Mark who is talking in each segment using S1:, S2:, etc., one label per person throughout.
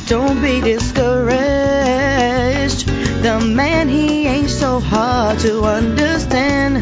S1: Don't be discouraged. The man, he ain't so hard to understand.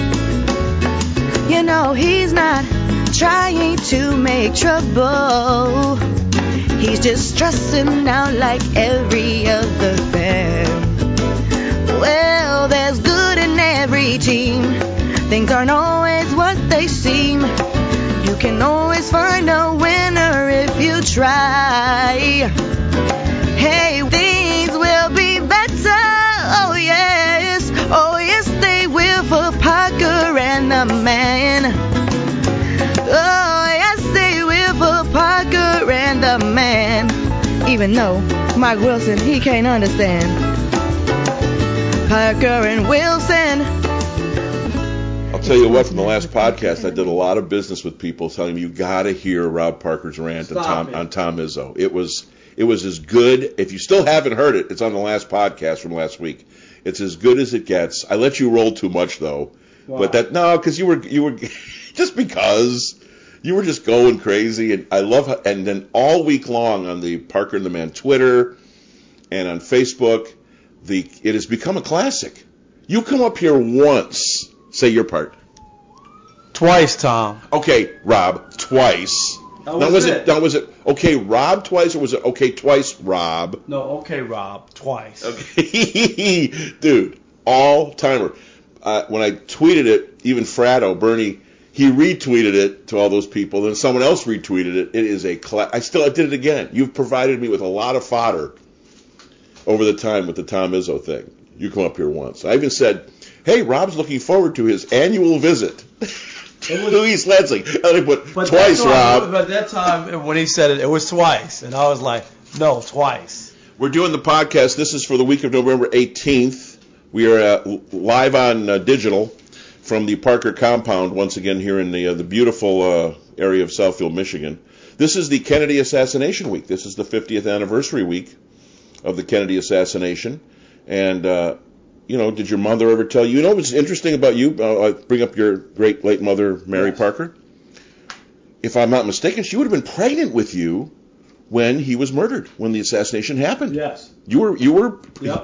S1: You know, he's not trying to make trouble. He's just stressing out like every other fan. Well, there's good in every team. Things aren't always what they seem. You can always find a winner if you try. Hey, things will be better. Oh yes they will for Parker and the man. Oh yes they will for Parker and the man. Even though Mike Wilson, he can't understand. Parker and Wilson.
S2: I'll tell you what, from the last podcast, I did a lot of business with people telling me you got to hear Rob Parker's rant on Tom Izzo. It was as good. If you still haven't heard it, it's on the last podcast from last week. It's as good as it gets. I let you roll too much though,
S3: wow.
S2: But because you were just because you were just going crazy, and I love. And then all week long on the Parker and the Man Twitter and on Facebook, it has become a classic. You come up here once. Say your part.
S3: Twice, Tom.
S2: Okay, Rob, twice.
S3: That was it.
S2: Was it okay, Rob, twice, or was it okay, twice, Rob?
S3: No, okay, Rob, twice.
S2: Okay. Dude, all-timer. When I tweeted it, even Fratto, Bernie, he retweeted it to all those people, then someone else retweeted it. It is I did it again. You've provided me with a lot of fodder over the time with the Tom Izzo thing. You come up here once. I even said, hey, Rob's looking forward to his annual visit to East Lansing. And I put twice, Rob.
S3: But that time when he said it, it was twice. And I was like, no, twice.
S2: We're doing the podcast. This is for the week of November 18th. We are live on digital from the Parker compound, once again here in the beautiful area of Southfield, Michigan. This is the Kennedy assassination week. This is the 50th anniversary week of the Kennedy assassination. And did your mother ever tell you? You know what's interesting about you? I bring up your great late mother, Mary Parker. If I'm not mistaken, she would have been pregnant with you when he was murdered, when the assassination happened.
S3: Yes.
S2: You were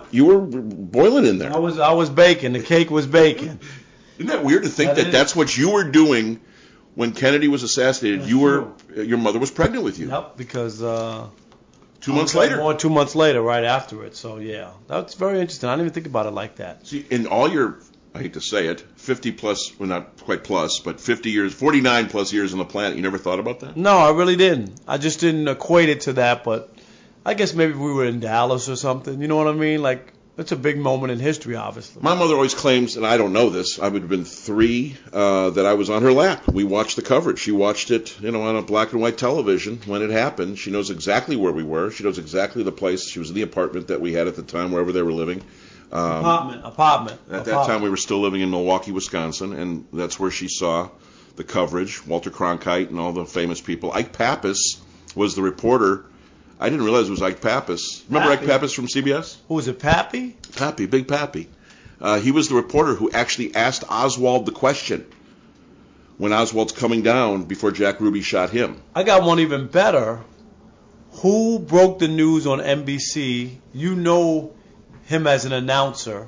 S2: boiling in there.
S3: I was baking. The cake was baking.
S2: Isn't that weird to think that's what you were doing when Kennedy was assassinated? Your mother was pregnant with you.
S3: Yep, because
S2: 2 months later.
S3: More 2 months later, right after it. So, yeah, that's very interesting. I didn't even think about it like that.
S2: See, in all your, I hate to say it, 50 plus, well, not quite plus, but 50 years, 49 plus years on the planet, you never thought about that?
S3: No, I really didn't. I just didn't equate it to that, but I guess maybe we were in Dallas or something. You know what I mean? Like, it's a big moment in history, obviously.
S2: My mother always claims, and I don't know this, I would have been 3, that I was on her lap. We watched the coverage. She watched it, on a black and white television when it happened. She knows exactly where we were. She knows exactly the place. She was in the apartment that we had at the time, wherever they were living.
S3: Apartment.
S2: At that time, we were still living in Milwaukee, Wisconsin, and that's where she saw the coverage. Walter Cronkite and all the famous people. Ike Pappas was the reporter. I didn't realize it was Ike Pappas. Remember Ike Pappas from CBS?
S3: Who was it, Pappy?
S2: Pappy, Big Pappy. He was the reporter who actually asked Oswald the question when Oswald's coming down before Jack Ruby shot him.
S3: I got one even better. Who broke the news on NBC? You know him as an announcer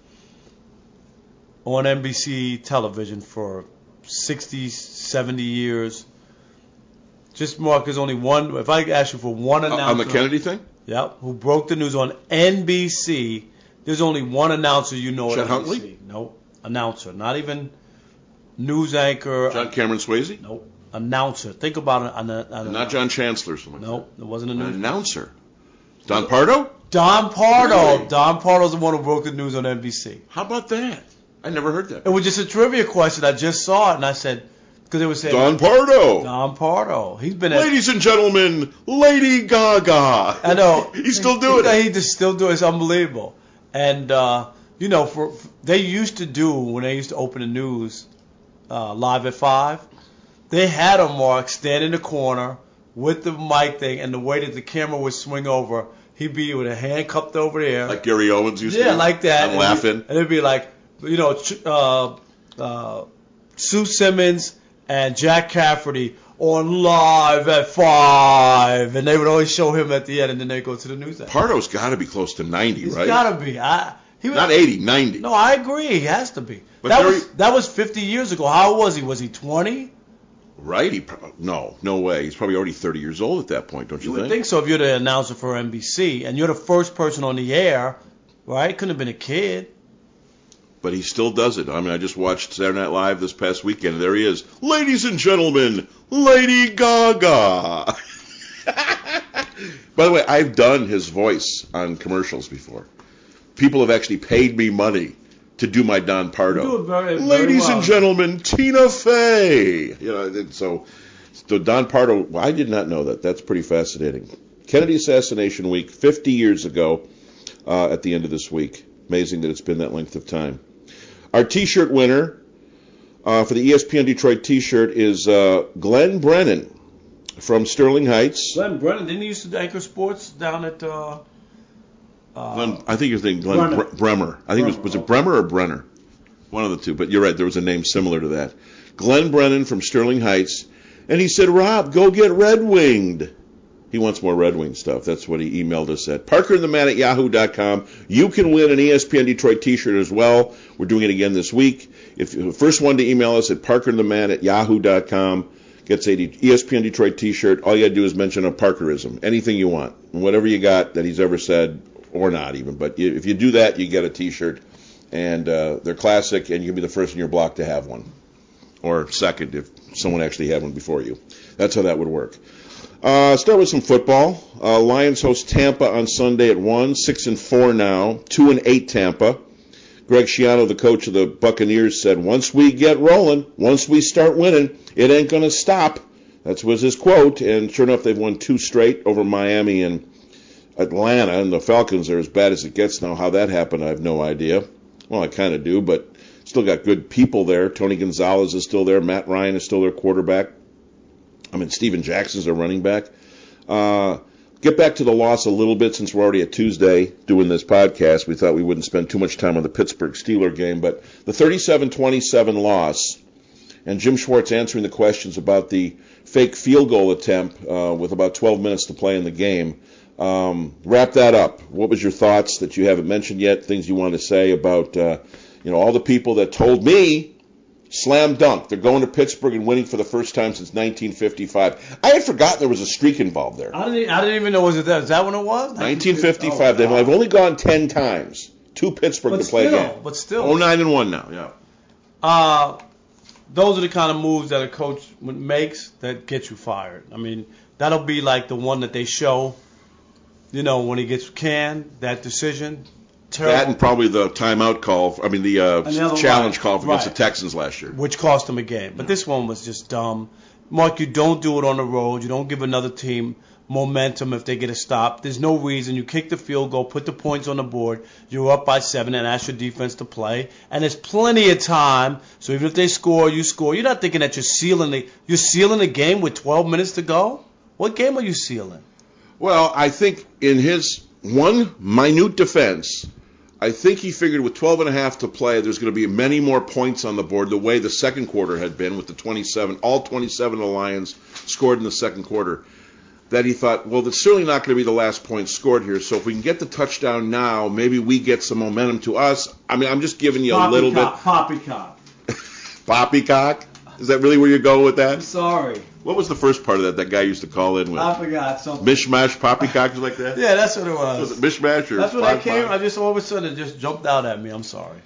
S3: on NBC television for 60, 70 years. Just mark, there's only one. If I ask you for one announcer.
S2: On the Kennedy thing?
S3: Yep. Who broke the news on NBC. There's only one announcer you know at
S2: Chet
S3: NBC.
S2: Huntley?
S3: Nope. Announcer. Not even news anchor.
S2: John Cameron Swayze?
S3: Nope. Announcer. Think about it.
S2: Not John Chancellor. Something
S3: nope. It wasn't a
S2: news.
S3: An
S2: announcer. Don Pardo?
S3: Don Pardo.
S2: Really?
S3: Don Pardo's the one who broke the news on NBC.
S2: How about that? I never heard that.
S3: It was just a trivia question. I just saw it, and I said, because it was saying
S2: Don Pardo.
S3: Don Pardo. He's been.
S2: Ladies and gentlemen, Lady Gaga.
S3: I know.
S2: He's still doing it.
S3: He just still doing it. It's unbelievable. And they used to do when they used to open the news live at 5. They had a Mark stand in the corner with the mic thing, and the way that the camera would swing over, he'd be with a hand cupped over there,
S2: like Gary Owens used to.
S3: Yeah, like that.
S2: I'm laughing.
S3: And it'd be like, Sue Simmons and Jack Cafferty on Live at 5, and they would always show him at the end, and then they go to the news.
S2: Pardo's got to be close to 90,
S3: He's
S2: right?
S3: He's got to be. He was,
S2: not 80, 90.
S3: No, I agree. He has to be.
S2: But
S3: that was 50 years ago. How old was he? Was he 20?
S2: Right? No way. He's probably already 30 years old at that point, don't you
S3: think? You would think so if you're the announcer for NBC, and you're the first person on the air, right? Couldn't have been a kid.
S2: But he still does it. I mean, I just watched Saturday Night Live this past weekend, and there he is. Ladies and gentlemen, Lady Gaga. By the way, I've done his voice on commercials before. People have actually paid me money to do my Don Pardo.
S3: You do it very
S2: Ladies
S3: well.
S2: and gentlemen, Tina Fey. So Don Pardo, well, I did not know that. That's pretty fascinating. Kennedy Assassination Week, 50 years ago at the end of this week. Amazing that it's been that length of time. Our T-shirt winner for the ESPN Detroit T-shirt is Glenn Brennan from Sterling Heights.
S3: Glenn Brennan, didn't he used to anchor sports down at...
S2: I think you're thinking Glenn Bremer. I think was it Bremer or Brenner? One of the two, but you're right, there was a name similar to that. Glenn Brennan from Sterling Heights, and he said, Rob, go get Red Winged. He wants more Red Wing stuff. That's what he emailed us at parkerandtheman@yahoo.com. You can win an ESPN Detroit T-shirt as well. We're doing it again this week. If the first one to email us at parkerandtheman@yahoo.com gets a ESPN Detroit T-shirt, all you got to do is mention a Parkerism, anything you want, whatever you got that he's ever said, or not even. But if you do that, you get a T-shirt, and they're classic, and you can be the first in your block to have one, or second if someone actually had one before you. That's how that would work. Start with some football. Lions host Tampa on Sunday at 1, 6-4 now, 2-8 Tampa. Greg Schiano, the coach of the Buccaneers, said, once we get rolling, once we start winning, it ain't going to stop. That was his quote, and sure enough, they've won 2 straight over Miami and Atlanta, and the Falcons are as bad as it gets now. How that happened, I have no idea. Well, I kind of do, but still got good people there. Tony Gonzalez is still there. Matt Ryan is still their quarterback. Steven Jackson's their running back. Get back to the loss a little bit since we're already at Tuesday doing this podcast. We thought we wouldn't spend too much time on the Pittsburgh Steelers game, but the 37-27 loss, and Jim Schwartz answering the questions about the fake field goal attempt with about 12 minutes to play in the game. Wrap that up. What was your thoughts that you haven't mentioned yet, things you want to say about all the people that told me slam dunk, they're going to Pittsburgh and winning for the first time since 1955. I had forgotten there was a streak involved there.
S3: I didn't even know is that when it was?
S2: 1955.
S3: Oh,
S2: They've only gone 10 times to Pittsburgh to play a game.
S3: But still.
S2: 9-1 now, yeah.
S3: Those are the kind of moves that a coach makes that get you fired. I mean, that'll be like the one that they show, when he gets canned, that decision. Terrible.
S2: That and probably the timeout call, the challenge call against the Texans last year.
S3: Which cost them a game. But this one was just dumb. Mark, you don't do it on the road. You don't give another team momentum if they get a stop. There's no reason. You kick the field goal, put the points on the board. You're up by 7 and ask your defense to play. And there's plenty of time. So even if they score, you score. You're not thinking that you're sealing the game with 12 minutes to go? What game are you sealing?
S2: Well, I think in his one minute defense, I think he figured with 12 and a half to play, there's going to be many more points on the board the way the second quarter had been with the 27. All 27 of the Lions scored in the second quarter. That he thought, well, that's certainly not going to be the last point scored here. So if we can get the touchdown now, maybe we get some momentum to us. I'm just giving you a little bit.
S3: Poppycock.
S2: Poppycock? Is that really where you're going with that?
S3: I'm sorry.
S2: What was the first part of that guy used to call in with?
S3: I forgot something.
S2: Mishmash, poppycock, like that?
S3: Yeah, that's what it was.
S2: Was it mishmash or?
S3: That's what I came. I just all of a sudden it just jumped out at me. I'm sorry.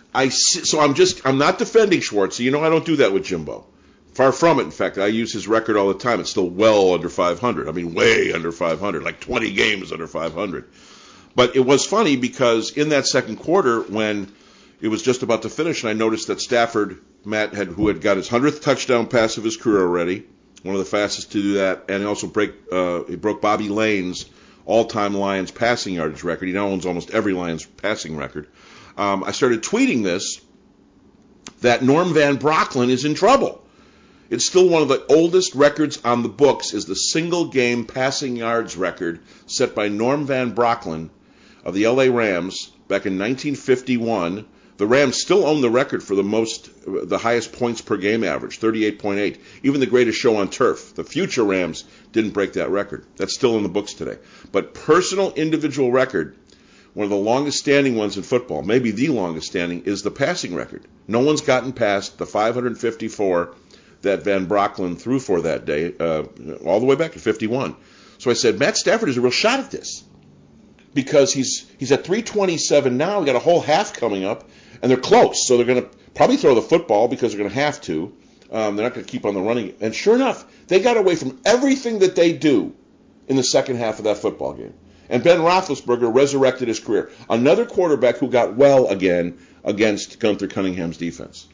S2: I'm not defending Schwartz. I don't do that with Jimbo. Far from it. In fact, I use his record all the time. It's still well under 500. Way under 500, like 20 games under 500. But it was funny because in that second quarter, when it was just about to finish, and I noticed that Stafford, who had got his 100th touchdown pass of his career already, one of the fastest to do that, and he also broke Bobby Lane's all-time Lions passing yardage record. He now owns almost every Lions passing record. I started tweeting this, that Norm Van Brocklin is in trouble. It's still one of the oldest records on the books, is the single-game passing yards record set by Norm Van Brocklin of the L.A. Rams back in 1951 The Rams still own the record for the highest points per game average, 38.8. Even the greatest show on turf, the future Rams, didn't break that record. That's still in the books today. But personal individual record, one of the longest standing ones in football, maybe the longest standing, is the passing record. No one's gotten past the 554 that Van Brocklin threw for that day, all the way back to 51. So I said, Matt Stafford has a real shot at this, because he's at 327 now. We got a whole half coming up, and they're close. So they're going to probably throw the football because they're going to have to. They're not going to keep on the running. And sure enough, they got away from everything that they do in the second half of that football game. And Ben Roethlisberger resurrected his career. Another quarterback who got well again against Gunther Cunningham's defense.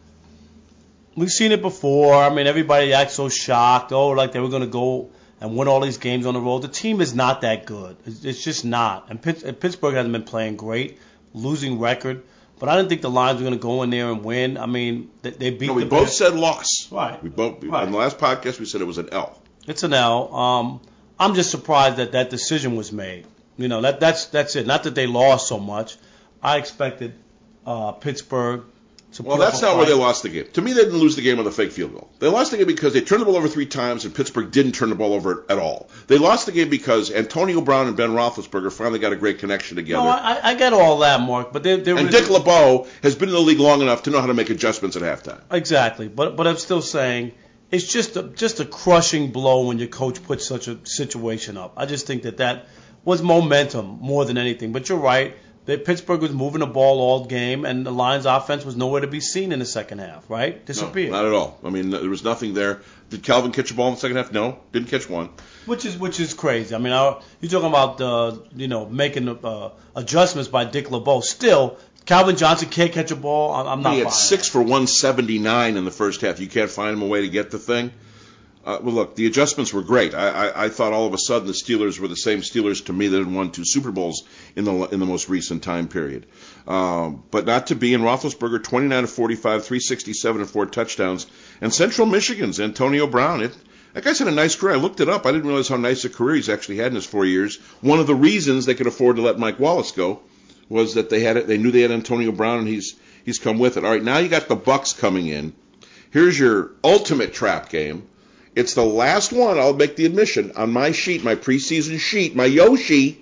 S3: We've seen it before. I mean, everybody acts so shocked. Oh, like they were going to go and win all these games on the road. The team is not that good. It's just not. And Pittsburgh hasn't been playing great, losing record. But I didn't think the Lions were going to go in there and win. I mean, they beat.
S2: We both said loss.
S3: Right.
S2: Right. On the last podcast, we said it was an L.
S3: It's an L. I'm just surprised that decision was made. You know, that's it. Not that they lost so much. I expected Pittsburgh.
S2: Well, that's not where they lost the game. To me, they didn't lose the game with a fake field goal. They lost the game because they turned the ball over 3 times, and Pittsburgh didn't turn the ball over at all. They lost the game because Antonio Brown and Ben Roethlisberger finally got a great connection together.
S3: No, I get all that, Mark. But and
S2: Dick LeBeau has been in the league long enough to know how to make adjustments at halftime.
S3: Exactly. But I'm still saying it's just a crushing blow when your coach puts such a situation up. I just think that was momentum more than anything. But you're right. Pittsburgh was moving the ball all game, and the Lions' offense was nowhere to be seen in the second half, right? Disappeared.
S2: No, not at all. I mean, there was nothing there. Did Calvin catch a ball in the second half? No, didn't catch one.
S3: Which is crazy. I mean, you're talking about making adjustments by Dick LeBeau. Still, Calvin Johnson can't catch a ball. I'm not.
S2: He had 6 for 179 in the first half. You can't find him a way to get the thing. Well, look, the adjustments were great. I thought all of a sudden the Steelers were the same Steelers to me that had won 2 Super Bowls in the most recent time period. But not to be. In Roethlisberger, 29 of 45, 367 and 4 touchdowns. And Central Michigan's Antonio Brown. That guy's had a nice career. I looked it up. I didn't realize how nice a career he's actually had in his 4 years. One of the reasons they could afford to let Mike Wallace go was that they knew they had Antonio Brown, and he's come with it. All right, now you got the Bucks coming in. Here's your ultimate trap game. It's the last one, I'll make the admission, on my sheet, my preseason sheet, my Yoshi,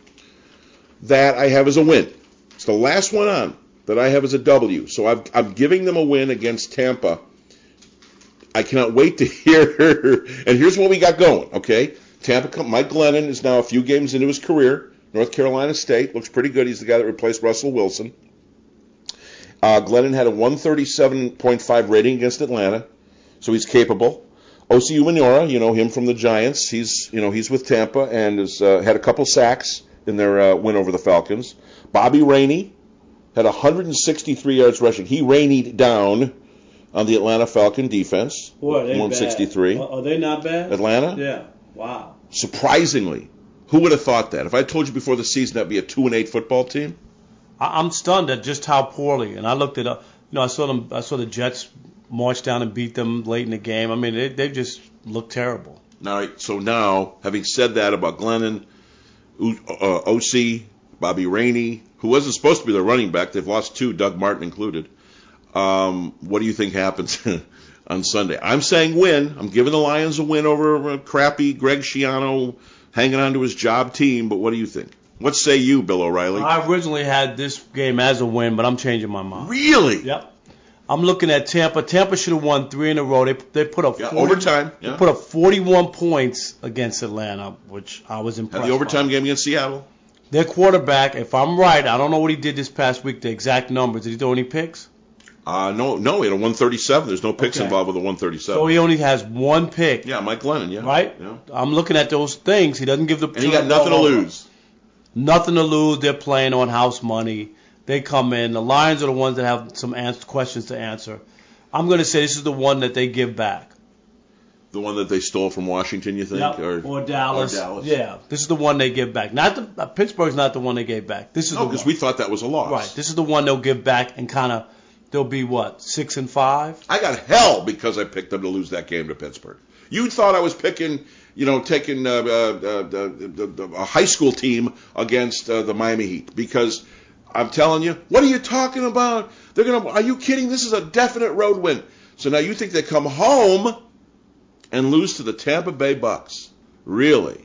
S2: that I have as a win. It's the last one on that I have as a W. So I'm giving them a win against Tampa. I cannot wait to hear. And here's what we got going, okay? Tampa, Mike Glennon is now a few games into his career. North Carolina State, looks pretty good. He's the guy that replaced Russell Wilson. Glennon had a 137.5 rating against Atlanta, so he's capable. Osi Umenyiora, you know him from the Giants. He's with Tampa and has had a couple sacks in their win over the Falcons. Bobby Rainey had 163 yards rushing. He rained down on the Atlanta Falcon defense.
S3: Boy, they
S2: 163.
S3: Bad. Are they not bad?
S2: Atlanta?
S3: Yeah. Wow.
S2: Surprisingly, who would have thought that? If I told you before the season that'd be a 2-8 football team?
S3: I'm stunned at just how poorly. And I looked it up. I saw the Jets march down and beat them late in the game. I mean, they just looked terrible.
S2: All right, so now, having said that about Glennon, O.C., Bobby Rainey, who wasn't supposed to be their running back, they've lost 2, Doug Martin included. What do you think happens on Sunday? I'm saying win. I'm giving the Lions a win over a crappy Greg Schiano hanging on to his job team, but what do you think? What say you, Bill O'Reilly?
S3: I originally had this game as a win, but I'm changing my mind.
S2: Really?
S3: Yep. I'm looking at Tampa. Tampa should have won 3 in a row. They put up
S2: overtime.
S3: They put up 41 points against Atlanta, which I was impressed.
S2: Had the overtime game against Seattle.
S3: Their quarterback, if I'm right, I don't know what he did this past week. The exact numbers. Did he throw any picks?
S2: No. He had a 137. There's no picks involved with a 137.
S3: So he only has 1 pick.
S2: Yeah, Mike Glennon. Yeah.
S3: Right.
S2: Yeah.
S3: I'm looking at those things. He doesn't give the.
S2: And he got nothing to lose.
S3: Nothing to lose. They're playing on house money. They come in. The Lions are the ones that have some questions to answer. I'm going to say this is the one that they give back.
S2: The one that they stole from Washington, you think?
S3: Yep. Or Dallas. Yeah, this is the one they give back. Pittsburgh's not the one they gave back. This is
S2: because we thought that was a loss.
S3: Right. This is the one they'll give back and kind of they'll be what 6-5.
S2: I got hell because I picked them to lose that game to Pittsburgh. You thought I was taking a high school team against the Miami Heat because I'm telling you, what are you talking about? Are you kidding? This is a definite road win. So now you think they come home and lose to the Tampa Bay Bucks? Really?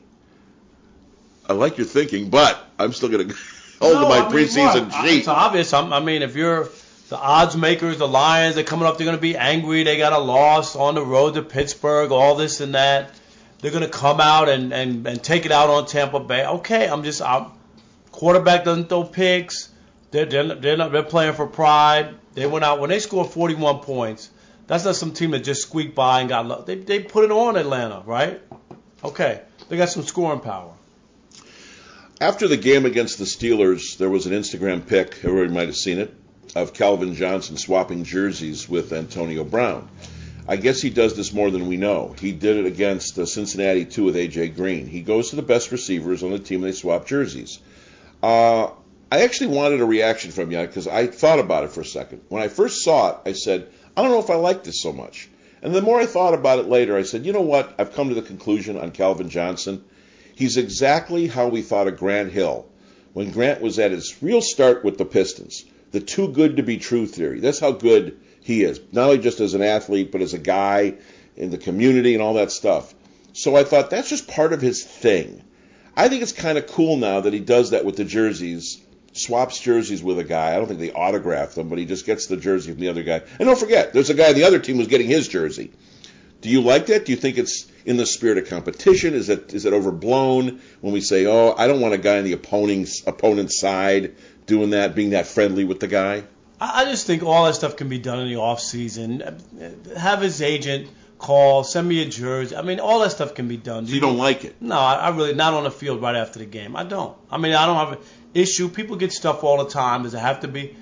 S2: I like your thinking, but I'm still going to hold to my preseason sheet.
S3: It's obvious. I mean, if you're the odds makers, the Lions, they're coming up, they're going to be angry. They got a loss on the road to Pittsburgh, all this and that. They're going to come out and take it out on Tampa Bay. Okay, quarterback doesn't throw picks. They're playing for pride. They went out when they scored 41 points. That's not some team that just squeaked by and got luck. They put it on Atlanta, right? Okay, they got some scoring power.
S2: After the game against the Steelers, there was an Instagram pic, everybody might have seen it, of Calvin Johnson swapping jerseys with Antonio Brown. I guess he does this more than we know. He did it against Cincinnati, too, with A.J. Green. He goes to the best receivers on the team, and they swap jerseys. I actually wanted a reaction from you because I thought about it for a second. When I first saw it, I said, I don't know if I like this so much. And the more I thought about it later, I said, you know what? I've come to the conclusion on Calvin Johnson. He's exactly how we thought of Grant Hill when Grant was at his real start with the Pistons. The too good to be true theory. That's how good he is. Not only just as an athlete, but as a guy in the community and all that stuff. So I thought that's just part of his thing. I think it's kind of cool now that he does that with the jerseys, swaps jerseys with a guy. I don't think they autograph them, but he just gets the jersey from the other guy. And don't forget, there's a guy on the other team who's getting his jersey. Do you like that? Do you think it's in the spirit of competition? Is it overblown when we say, oh, I don't want a guy on the opponent's side doing that, being that friendly with the guy?
S3: I just think all that stuff can be done in the off season. Have his agent call, send me a jersey. I mean, all that stuff can be done.
S2: So you don't like it?
S3: No, I really, not on the field right after the game. I don't. I mean, I don't have an issue. People get stuff all the time. Does it have to be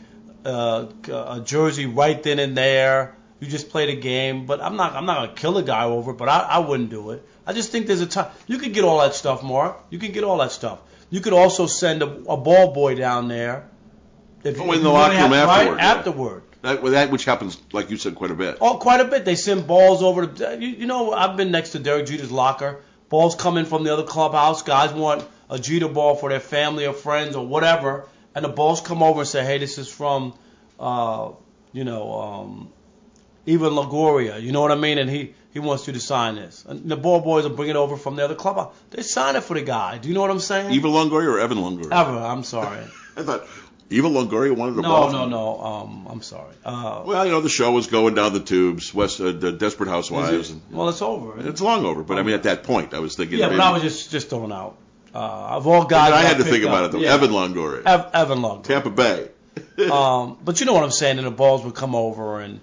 S3: a jersey right then and there? You just play the game. But I'm not going to kill a guy over it, but I wouldn't do it. I just think there's a time. You could get all that stuff, Mark. You can get all that stuff. You could also send a ball boy down there.
S2: In the locker room afterward.
S3: Right, afterward.
S2: That which happens, like you said, quite a bit.
S3: Oh, quite a bit. They send balls over to. You know, I've been next to Derek Jeter's locker. Balls come in from the other clubhouse. Guys want a Jeter ball for their family or friends or whatever, and the balls come over and say, "Hey, this is from, Evan Longoria." You know what I mean? And he wants you to sign this. And the ball boys will bring it over from the other clubhouse. They sign it for the guy. Do you know what I'm saying?
S2: Evan Longoria or Evan Longoria?
S3: Evan. I'm sorry.
S2: I thought. Evan Longoria wanted the ball?
S3: No. I'm sorry.
S2: The show was going down the tubes, the Desperate Housewives.
S3: Well, it's over.
S2: It's long over, but I mean, at that point, I was thinking.
S3: Yeah, but I was just throwing out. Of all guys,
S2: I had to think about it though. Yeah. Evan Longoria.
S3: Evan Longoria.
S2: Tampa Bay.
S3: But you know what I'm saying, and the balls would come over and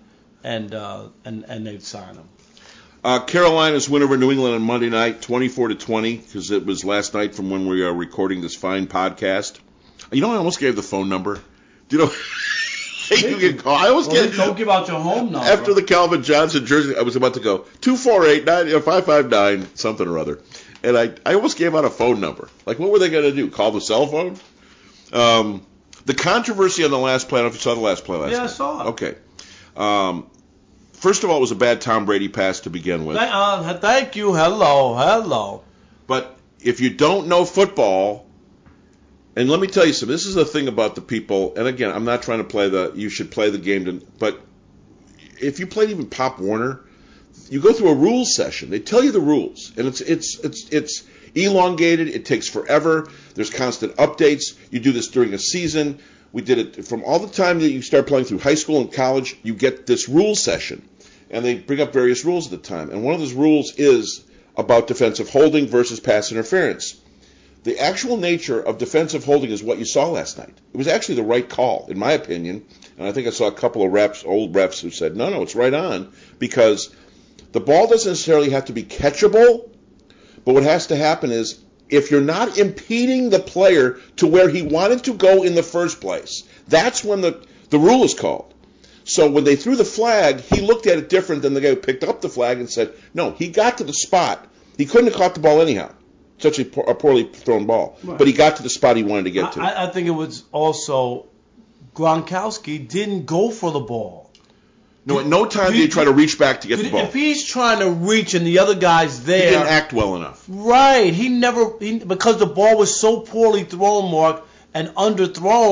S3: they'd sign them.
S2: Carolina's win over New England on Monday night, 24-20, because it was last night from when we are recording this fine podcast. You know, I almost gave the phone number. Do you know? You can call. I almost
S3: don't give out your home number.
S2: After the Calvin Johnson jersey, I was about to go 248-559 something or other, and I almost gave out a phone number. Like, what were they going to do? Call the cell phone? The controversy on the last play. I don't know if you saw the last play last night.
S3: Yeah, I saw it.
S2: Okay. First of all, it was a bad Tom Brady pass to begin with.
S3: Thank you. Hello.
S2: But if you don't know football. And let me tell you something. This is the thing about the people. And again, I'm not trying to you should play the game. But if you played even Pop Warner, you go through a rules session. They tell you the rules, and it's elongated. It takes forever. There's constant updates. You do this during a season. We did it from all the time that you start playing through high school and college. You get this rules session, and they bring up various rules at the time. And one of those rules is about defensive holding versus pass interference. The actual nature of defensive holding is what you saw last night. It was actually the right call, in my opinion. And I think I saw a couple of old refs who said, no, it's right on. Because the ball doesn't necessarily have to be catchable. But what has to happen is, if you're not impeding the player to where he wanted to go in the first place, that's when the rule is called. So when they threw the flag, he looked at it different than the guy who picked up the flag and said, no, he got to the spot. He couldn't have caught the ball anyhow. Such a poorly thrown ball. Right. But he got to the spot he wanted to get to.
S3: I think it was also Gronkowski didn't go for the ball.
S2: No, at no time did he try to reach back to get the ball.
S3: If he's trying to reach and the other guy's there.
S2: He didn't act well enough.
S3: Right. Because the ball was so poorly thrown, Mark, and underthrown,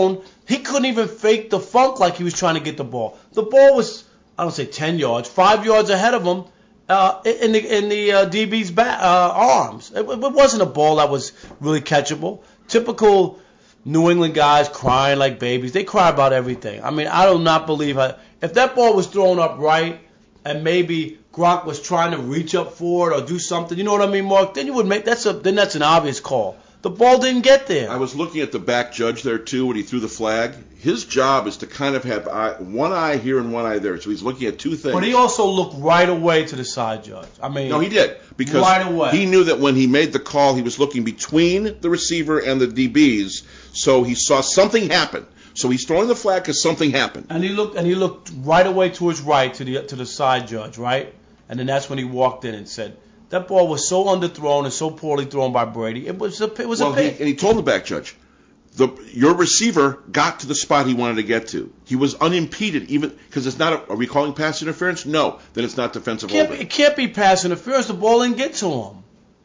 S3: He couldn't even fake the funk like he was trying to get the ball. The ball was, I don't say 10 yards, 5 yards ahead of him in the DB's arms. It wasn't a ball that was really catchable. Typical New England guys crying like babies. They cry about everything. I mean, I do not believe if that ball was thrown up right and maybe Gronk was trying to reach up for it or do something, you know what I mean, Mark? Then you would make that's an obvious call. The ball didn't get there.
S2: I was looking at the back judge there, too, when he threw the flag. His job is to kind of have one eye here and one eye there. So he's looking at two things.
S3: But he also looked right away to the side judge. I mean,
S2: no, he did. Because
S3: right away.
S2: He knew that when he made the call, he was looking between the receiver and the DBs. So he saw something happen. So he's throwing the flag because something happened.
S3: And he looked right away to his right, to the side judge, right? And then that's when he walked in and said, that ball was so underthrown and so poorly thrown by Brady. It was a pick.
S2: And he told the back judge, your receiver got to the spot he wanted to get to. He was unimpeded, even because it's not. Are we calling pass interference? No, then it's not defensive holding.
S3: It can't be pass interference. The ball didn't get to him.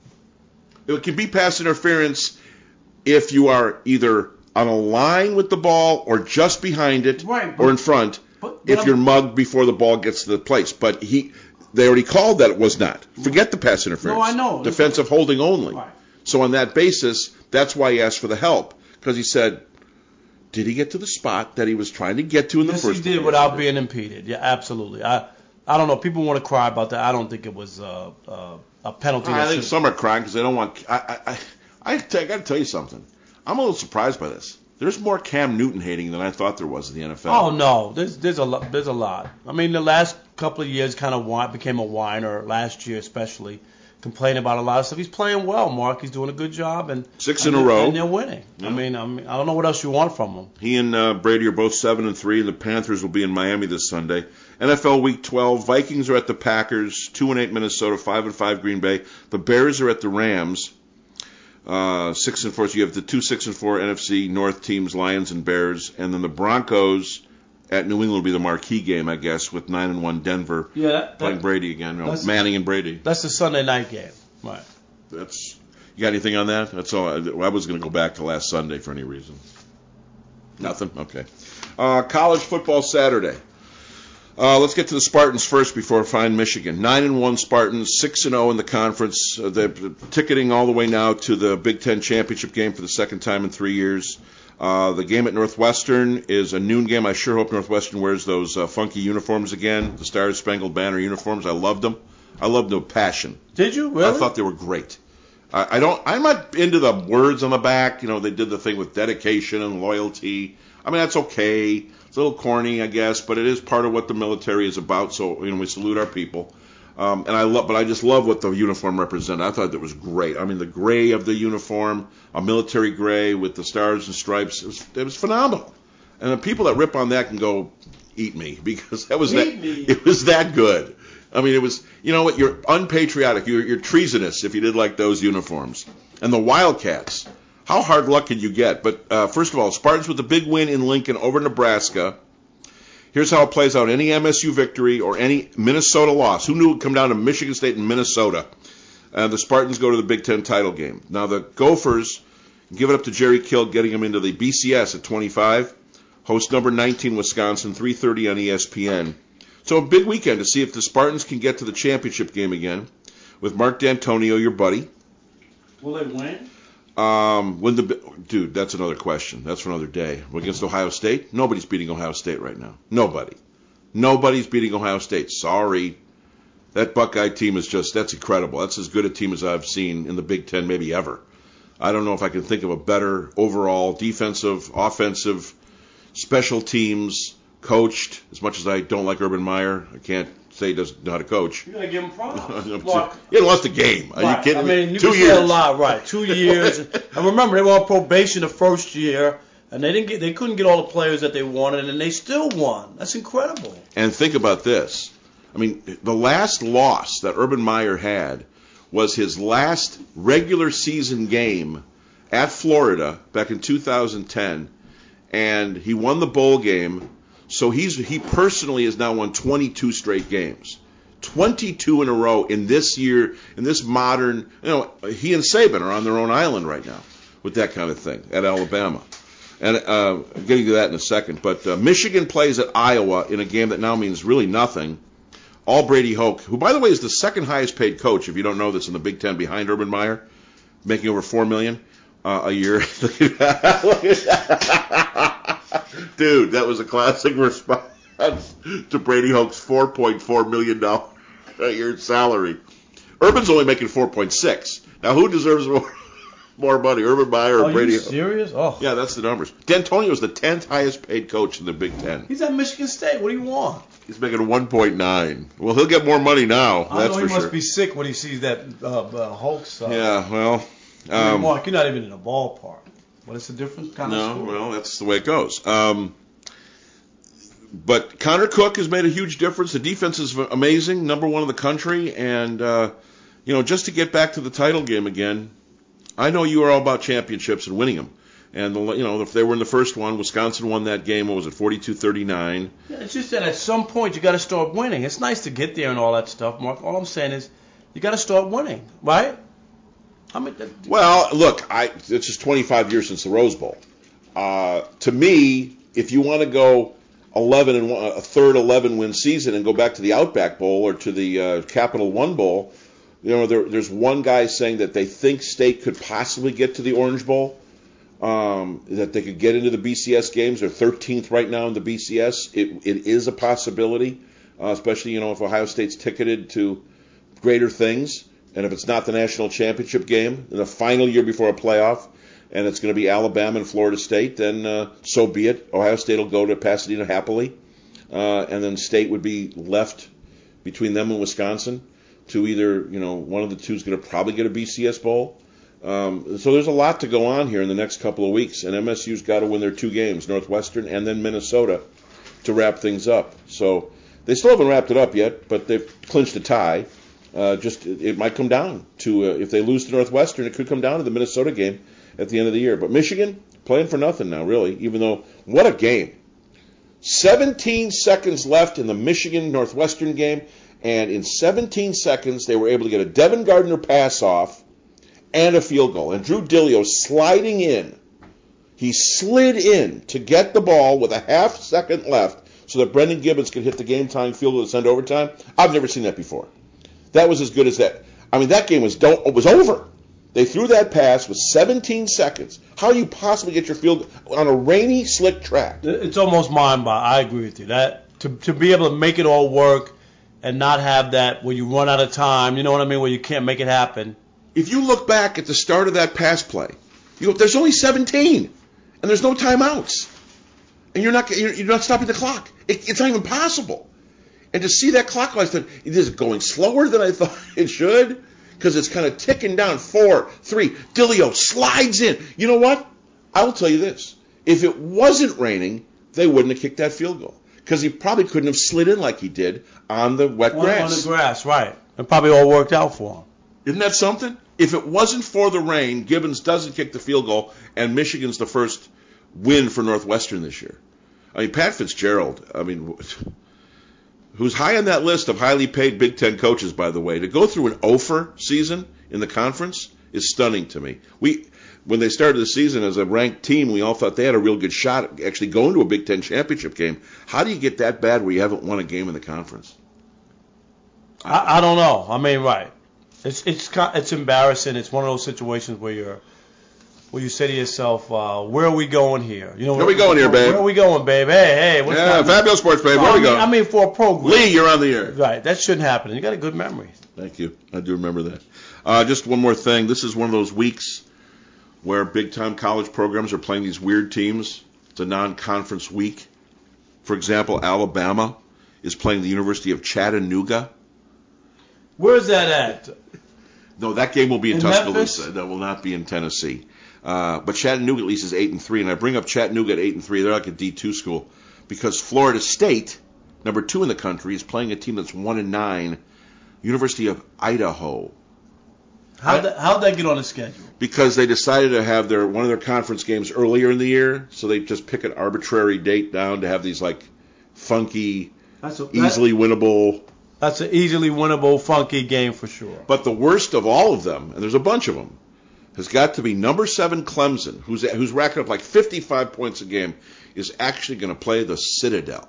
S2: It can be pass interference if you are either on a line with the ball or just behind it,
S3: right,
S2: or in front. If you're mugged before the ball gets to the place, but they already called that it was not. Forget the pass interference.
S3: No, I know.
S2: Defensive holding only.
S3: Right.
S2: So on that basis, that's why he asked for the help. Because he said, did he get to the spot that he was trying to get to in the first place?
S3: Yes, he did without being impeded. Yeah, absolutely. I don't know. People want to cry about that. I don't think it was a penalty.
S2: I think some are crying because they don't want. I got to tell you something. I'm a little surprised by this. There's more Cam Newton hating than I thought there was in the NFL.
S3: Oh no, there's a lot. I mean, the last couple of years kind of became a whiner. Last year especially, complaining about a lot of stuff. He's playing well, Mark. He's doing a good job, and
S2: 6 in a row,
S3: and they're winning. Yeah. I mean, I don't know what else you want from him.
S2: He and Brady are both 7-3, and the Panthers will be in Miami this Sunday. NFL Week 12, Vikings are at the Packers, 2-8 Minnesota, 5-5 Green Bay. The Bears are at the Rams. 6-4. So you have the 2 6-4 NFC North teams, Lions and Bears, and then the Broncos at New England will be the marquee game, I guess, with 9-1 Denver playing Brady again. Manning and Brady.
S3: That's the Sunday night game, right?
S2: You got anything on that? That's all. I was going to go back to last Sunday for any reason. Nothing. Okay. College football Saturday. Let's get to the Spartans first before Fine Michigan. 9-1 Spartans, 6-0 in the conference. They're ticketing all the way now to the Big Ten championship game for the second time in 3 years. The game at Northwestern is a noon game. I sure hope Northwestern wears those funky uniforms again, the Star Spangled Banner uniforms. I loved them. I loved them with passion.
S3: Did you really?
S2: I thought they were great. I'm not into the words on the back. You know, they did the thing with dedication and loyalty. I mean, that's okay. It's a little corny, I guess, but it is part of what the military is about. So, we salute our people. But I just love what the uniform represented. I thought that was great. I mean, the gray of the uniform, a military gray with the stars and stripes, it was phenomenal. And the people that rip on that can go eat me because it was that good. I mean, it was, you know what, you're unpatriotic. You're treasonous if you did like those uniforms. And the Wildcats. How hard luck can you get? But first of all, Spartans with a big win in Lincoln over Nebraska. Here's how it plays out. Any MSU victory or any Minnesota loss. Who knew it would come down to Michigan State and Minnesota? The Spartans go to the Big Ten title game. Now the Gophers give it up to Jerry Kill, getting them into the BCS at 25. Host number 19, Wisconsin, 3:30 on ESPN. So a big weekend to see if the Spartans can get to the championship game again with Mark D'Antonio, your buddy.
S3: Will they win?
S2: Dude, that's another question. That's for another day. Against Ohio State? Nobody's beating Ohio State right now. Nobody. Nobody's beating Ohio State. Sorry. That Buckeye team that's incredible. That's as good a team as I've seen in the Big Ten maybe ever. I don't know if I can think of a better overall defensive, offensive, special teams, coached, as much as I don't like Urban Meyer. I can't say he doesn't know how to coach.
S3: You gotta give him props.
S2: He hadn't lost a game. Are you kidding me?
S3: I mean,
S2: 2 years.
S3: You can say a lot, right? 2 years. And remember, they were on probation the first year, and they couldn't get all the players that they wanted, and they still won. That's incredible.
S2: And think about this. I mean, the last loss that Urban Meyer had was his last regular season game at Florida back in 2010, and he won the bowl game. So he personally has now won 22 straight games. 22 in a row in this year, in this modern, he and Saban are on their own island right now with that kind of thing at Alabama. And getting to that in a second. But Michigan plays at Iowa in a game that now means really nothing. All Brady Hoke, who, by the way, is the second highest paid coach, if you don't know this, in the Big Ten behind Urban Meyer, making over $4 million a year. Dude, that was a classic response to Brady Hoke's $4.4 million a year salary. Urban's only making 4.6. Now, who deserves more money, Urban Meyer or Brady Hoke?
S3: Are you serious? Oh.
S2: Yeah, that's the numbers. D'Antonio is the 10th highest paid coach in the Big Ten.
S3: He's at Michigan State. What do you want?
S2: He's making 1.9. Well, he'll get more money now.
S3: I
S2: That's
S3: know
S2: for
S3: he
S2: sure.
S3: must be sick when he sees that Hoax.
S2: Yeah, well.
S3: Mark, you're not even in the ballpark. What is the difference?
S2: No, well, that's the way it goes. But Connor Cook has made a huge difference. The defense is amazing, number one in the country, and just to get back to the title game again, I know you are all about championships and winning them. And if they were in the first one, Wisconsin won that game. What was it, 42-39?
S3: Yeah, it's just that at some point you got to start winning. It's nice to get there and all that stuff, Mark. All I'm saying is you got to start winning, right?
S2: Well, look, it's just 25 years since the Rose Bowl. To me, if you want to go 11 and a third 11-win season and go back to the Outback Bowl or to the Capital One Bowl, there's one guy saying that they think State could possibly get to the Orange Bowl, that they could get into the BCS games. They're 13th right now in the BCS. It is a possibility, especially if Ohio State's ticketed to greater things. And if it's not the national championship game in the final year before a playoff, and it's going to be Alabama and Florida State, then so be it. Ohio State will go to Pasadena happily, and then State would be left between them and Wisconsin to either, one of the two is going to probably get a BCS bowl. So there's a lot to go on here in the next couple of weeks, and MSU's got to win their two games, Northwestern and then Minnesota, to wrap things up. So they still haven't wrapped it up yet, but they've clinched a tie. It might come down to, if they lose to Northwestern, it could come down to the Minnesota game at the end of the year. But Michigan, playing for nothing now, really, even though, what a game. 17 seconds left in the Michigan-Northwestern game, and in 17 seconds, they were able to get a Devin Gardner pass off and a field goal. And Drew Dilio sliding in. He slid in to get the ball with a half second left so that Brendan Gibbons could hit the game-tying field goal to send overtime. I've never seen that before. That was as good as that. I mean, that game was over. They threw that pass with 17 seconds. How do you possibly get your field on a rainy, slick track?
S3: It's almost mind-boggling. I agree with you. That to be able to make it all work and not have that where you run out of time, you know what I mean, where you can't make it happen.
S2: If you look back at the start of that pass play, there's only 17, and there's no timeouts, and you're not stopping the clock. It's not even possible. And to see that clock last time, it is going slower than I thought it should, because it's kind of ticking down. 4, 3, Dilio slides in. You know what? I will tell you this. If it wasn't raining, they wouldn't have kicked that field goal, because he probably couldn't have slid in like he did on the wet grass.
S3: On the grass, right. It probably all worked out for him.
S2: Isn't that something? If it wasn't for the rain, Gibbons doesn't kick the field goal, and Michigan's the first win for Northwestern this year. I mean, Pat Fitzgerald, who's high on that list of highly paid Big Ten coaches, by the way, to go through an Ofer season in the conference is stunning to me. When they started the season as a ranked team, we all thought they had a real good shot at actually going to a Big Ten championship game. How do you get that bad where you haven't won a game in the conference?
S3: I don't know. I mean, right. It's embarrassing. It's one of those situations where you say to yourself, where are we going here?
S2: Where are we going here, babe?
S3: Where are we going, babe? Hey, what's going on?
S2: Fabulous Sports, babe. Where are we going?
S3: I mean, for a program.
S2: Lee, you're on the air.
S3: Right. That shouldn't happen. You got a good memory.
S2: Thank you. I do remember that. Just one more thing. This is one of those weeks where big-time college programs are playing these weird teams. It's a non-conference week. For example, Alabama is playing the University of Chattanooga.
S3: Where's that at?
S2: No, that game will be in Tuscaloosa.
S3: Memphis?
S2: That will not be in Tennessee. But Chattanooga at least is 8-3, and I bring up Chattanooga at 8-3. They're like a D2 school because Florida State, number 2 in the country, is playing a team that's 1-9, University of Idaho.
S3: How'd that get on the schedule?
S2: Because they decided to have one of their conference games earlier in the year, so they just pick an arbitrary date down to have these like funky, easily winnable.
S3: That's an easily winnable, funky game for sure.
S2: But the worst of all of them, and there's a bunch of them, has got to be number 7 Clemson, who's racking up like 55 points a game, is actually going to play the Citadel.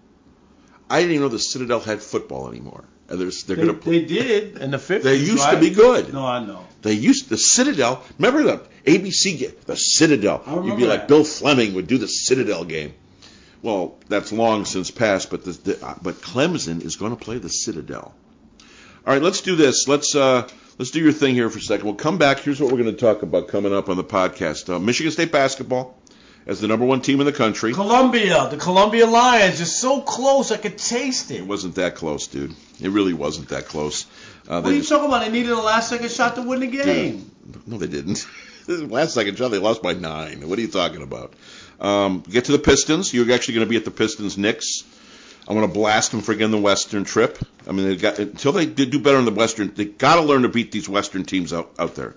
S2: I didn't even know the Citadel had football anymore. And
S3: they did in the 50s.
S2: They used
S3: right?
S2: to be good.
S3: No, I know.
S2: The Citadel. Remember the ABC the Citadel?
S3: I remember
S2: You'd be like
S3: that.
S2: Bill Fleming would do the Citadel game. Well, that's long since passed, but Clemson is going to play the Citadel. All right, let's do this. Let's do your thing here for a second. We'll come back. Here's what we're going to talk about coming up on the podcast. Michigan State basketball as the number 1 team in the country.
S3: The Columbia Lions, just so close, I could taste it.
S2: It wasn't that close, dude. It really wasn't that close.
S3: What are you talking about? They needed a last-second shot to win the game.
S2: Dude, no, they didn't. Last-second shot, they lost by 9. What are you talking about? Get to the Pistons. You're actually going to be at the Pistons-Knicks. I want to blast them for again the Western trip. I mean, until they do better in the Western, they got to learn to beat these Western teams out there.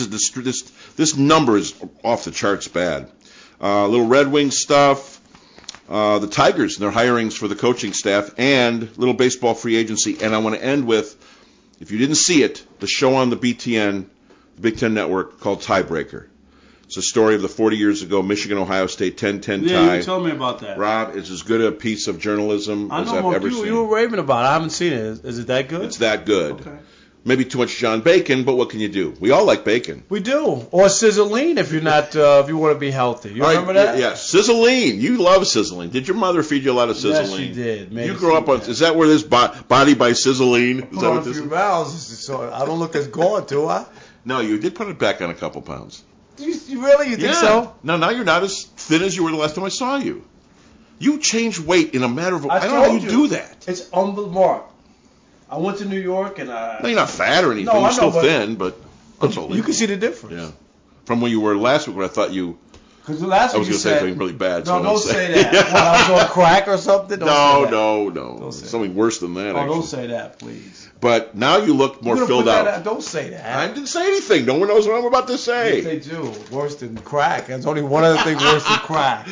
S2: This number is off the charts bad. Little Red Wing stuff. The Tigers and their hirings for the coaching staff, and little baseball free agency. And I want to end with, if you didn't see it, the show on the BTN, the Big Ten Network, called Tiebreaker. It's a story of the 40 years ago Michigan-Ohio State 10-10 tie.
S3: Yeah, you told me about that.
S2: Rob, it's as good a piece of journalism as I've ever seen.
S3: You were raving about it. I haven't seen it. Is it that good?
S2: It's that good.
S3: Okay.
S2: Maybe too much John Bacon, but what can you do? We all like bacon.
S3: We do. Or Sizzling if you're not, if you want to be healthy. You remember that?
S2: Yes. Sizzling. You love Sizzling. Did your mother feed you a lot of Sizzling?
S3: Yes, she did.
S2: You grew up on, is that where this Body by Sizzling? Is
S3: Put
S2: that
S3: on
S2: what
S3: a
S2: this
S3: few
S2: is?
S3: pounds, so I don't look as gaunt, do I?
S2: No, you did put it back on a couple pounds.
S3: You really? You think
S2: Yeah.
S3: so?
S2: No, now you're not as thin as you were the last time I saw you. You changed weight in a matter of, I don't know how you do that.
S3: It's unbelievable. I went to New York and
S2: No, you're not fat or anything.
S3: No, I
S2: You're
S3: know,
S2: still
S3: but
S2: thin, but that's all.
S3: you can see the difference.
S2: Yeah. From when you were last week when I thought you,
S3: Because last
S2: I was
S3: week
S2: going
S3: you
S2: to say
S3: said,
S2: something really bad.
S3: no,
S2: so
S3: don't say that. What, I was on crack or something? Don't say that.
S2: No.
S3: Don't say
S2: Something worse than that,
S3: Oh,
S2: actually.
S3: don't say that, please.
S2: But now you look more
S3: You're gonna
S2: filled
S3: put that
S2: out.
S3: Don't say that.
S2: I didn't say anything. No one knows what I'm about to
S3: Yes,
S2: say.
S3: they do. Worse than crack. There's only one other thing worse than crack.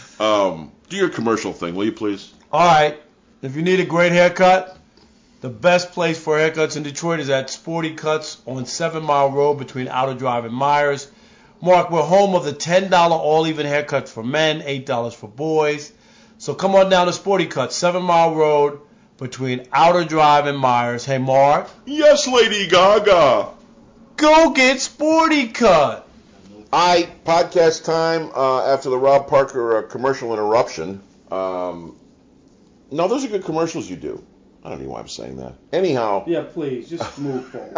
S2: Do your commercial thing, will you please?
S3: All right. If you need a great haircut, the best place for haircuts in Detroit is at Sporty Cuts on 7 Mile Road between Outer Drive and Myers. Mark, we're home of the $10 all-even haircuts for men, $8 for boys. So come on down to Sporty Cuts, 7 Mile Road between Outer Drive and Myers. Hey, Mark.
S2: Yes, Lady Gaga.
S3: Go get Sporty Cut.
S2: Podcast time after the Rob Parker commercial interruption. No, those are good commercials you do. I don't know why I'm saying that. Anyhow.
S3: Yeah, please, just move forward.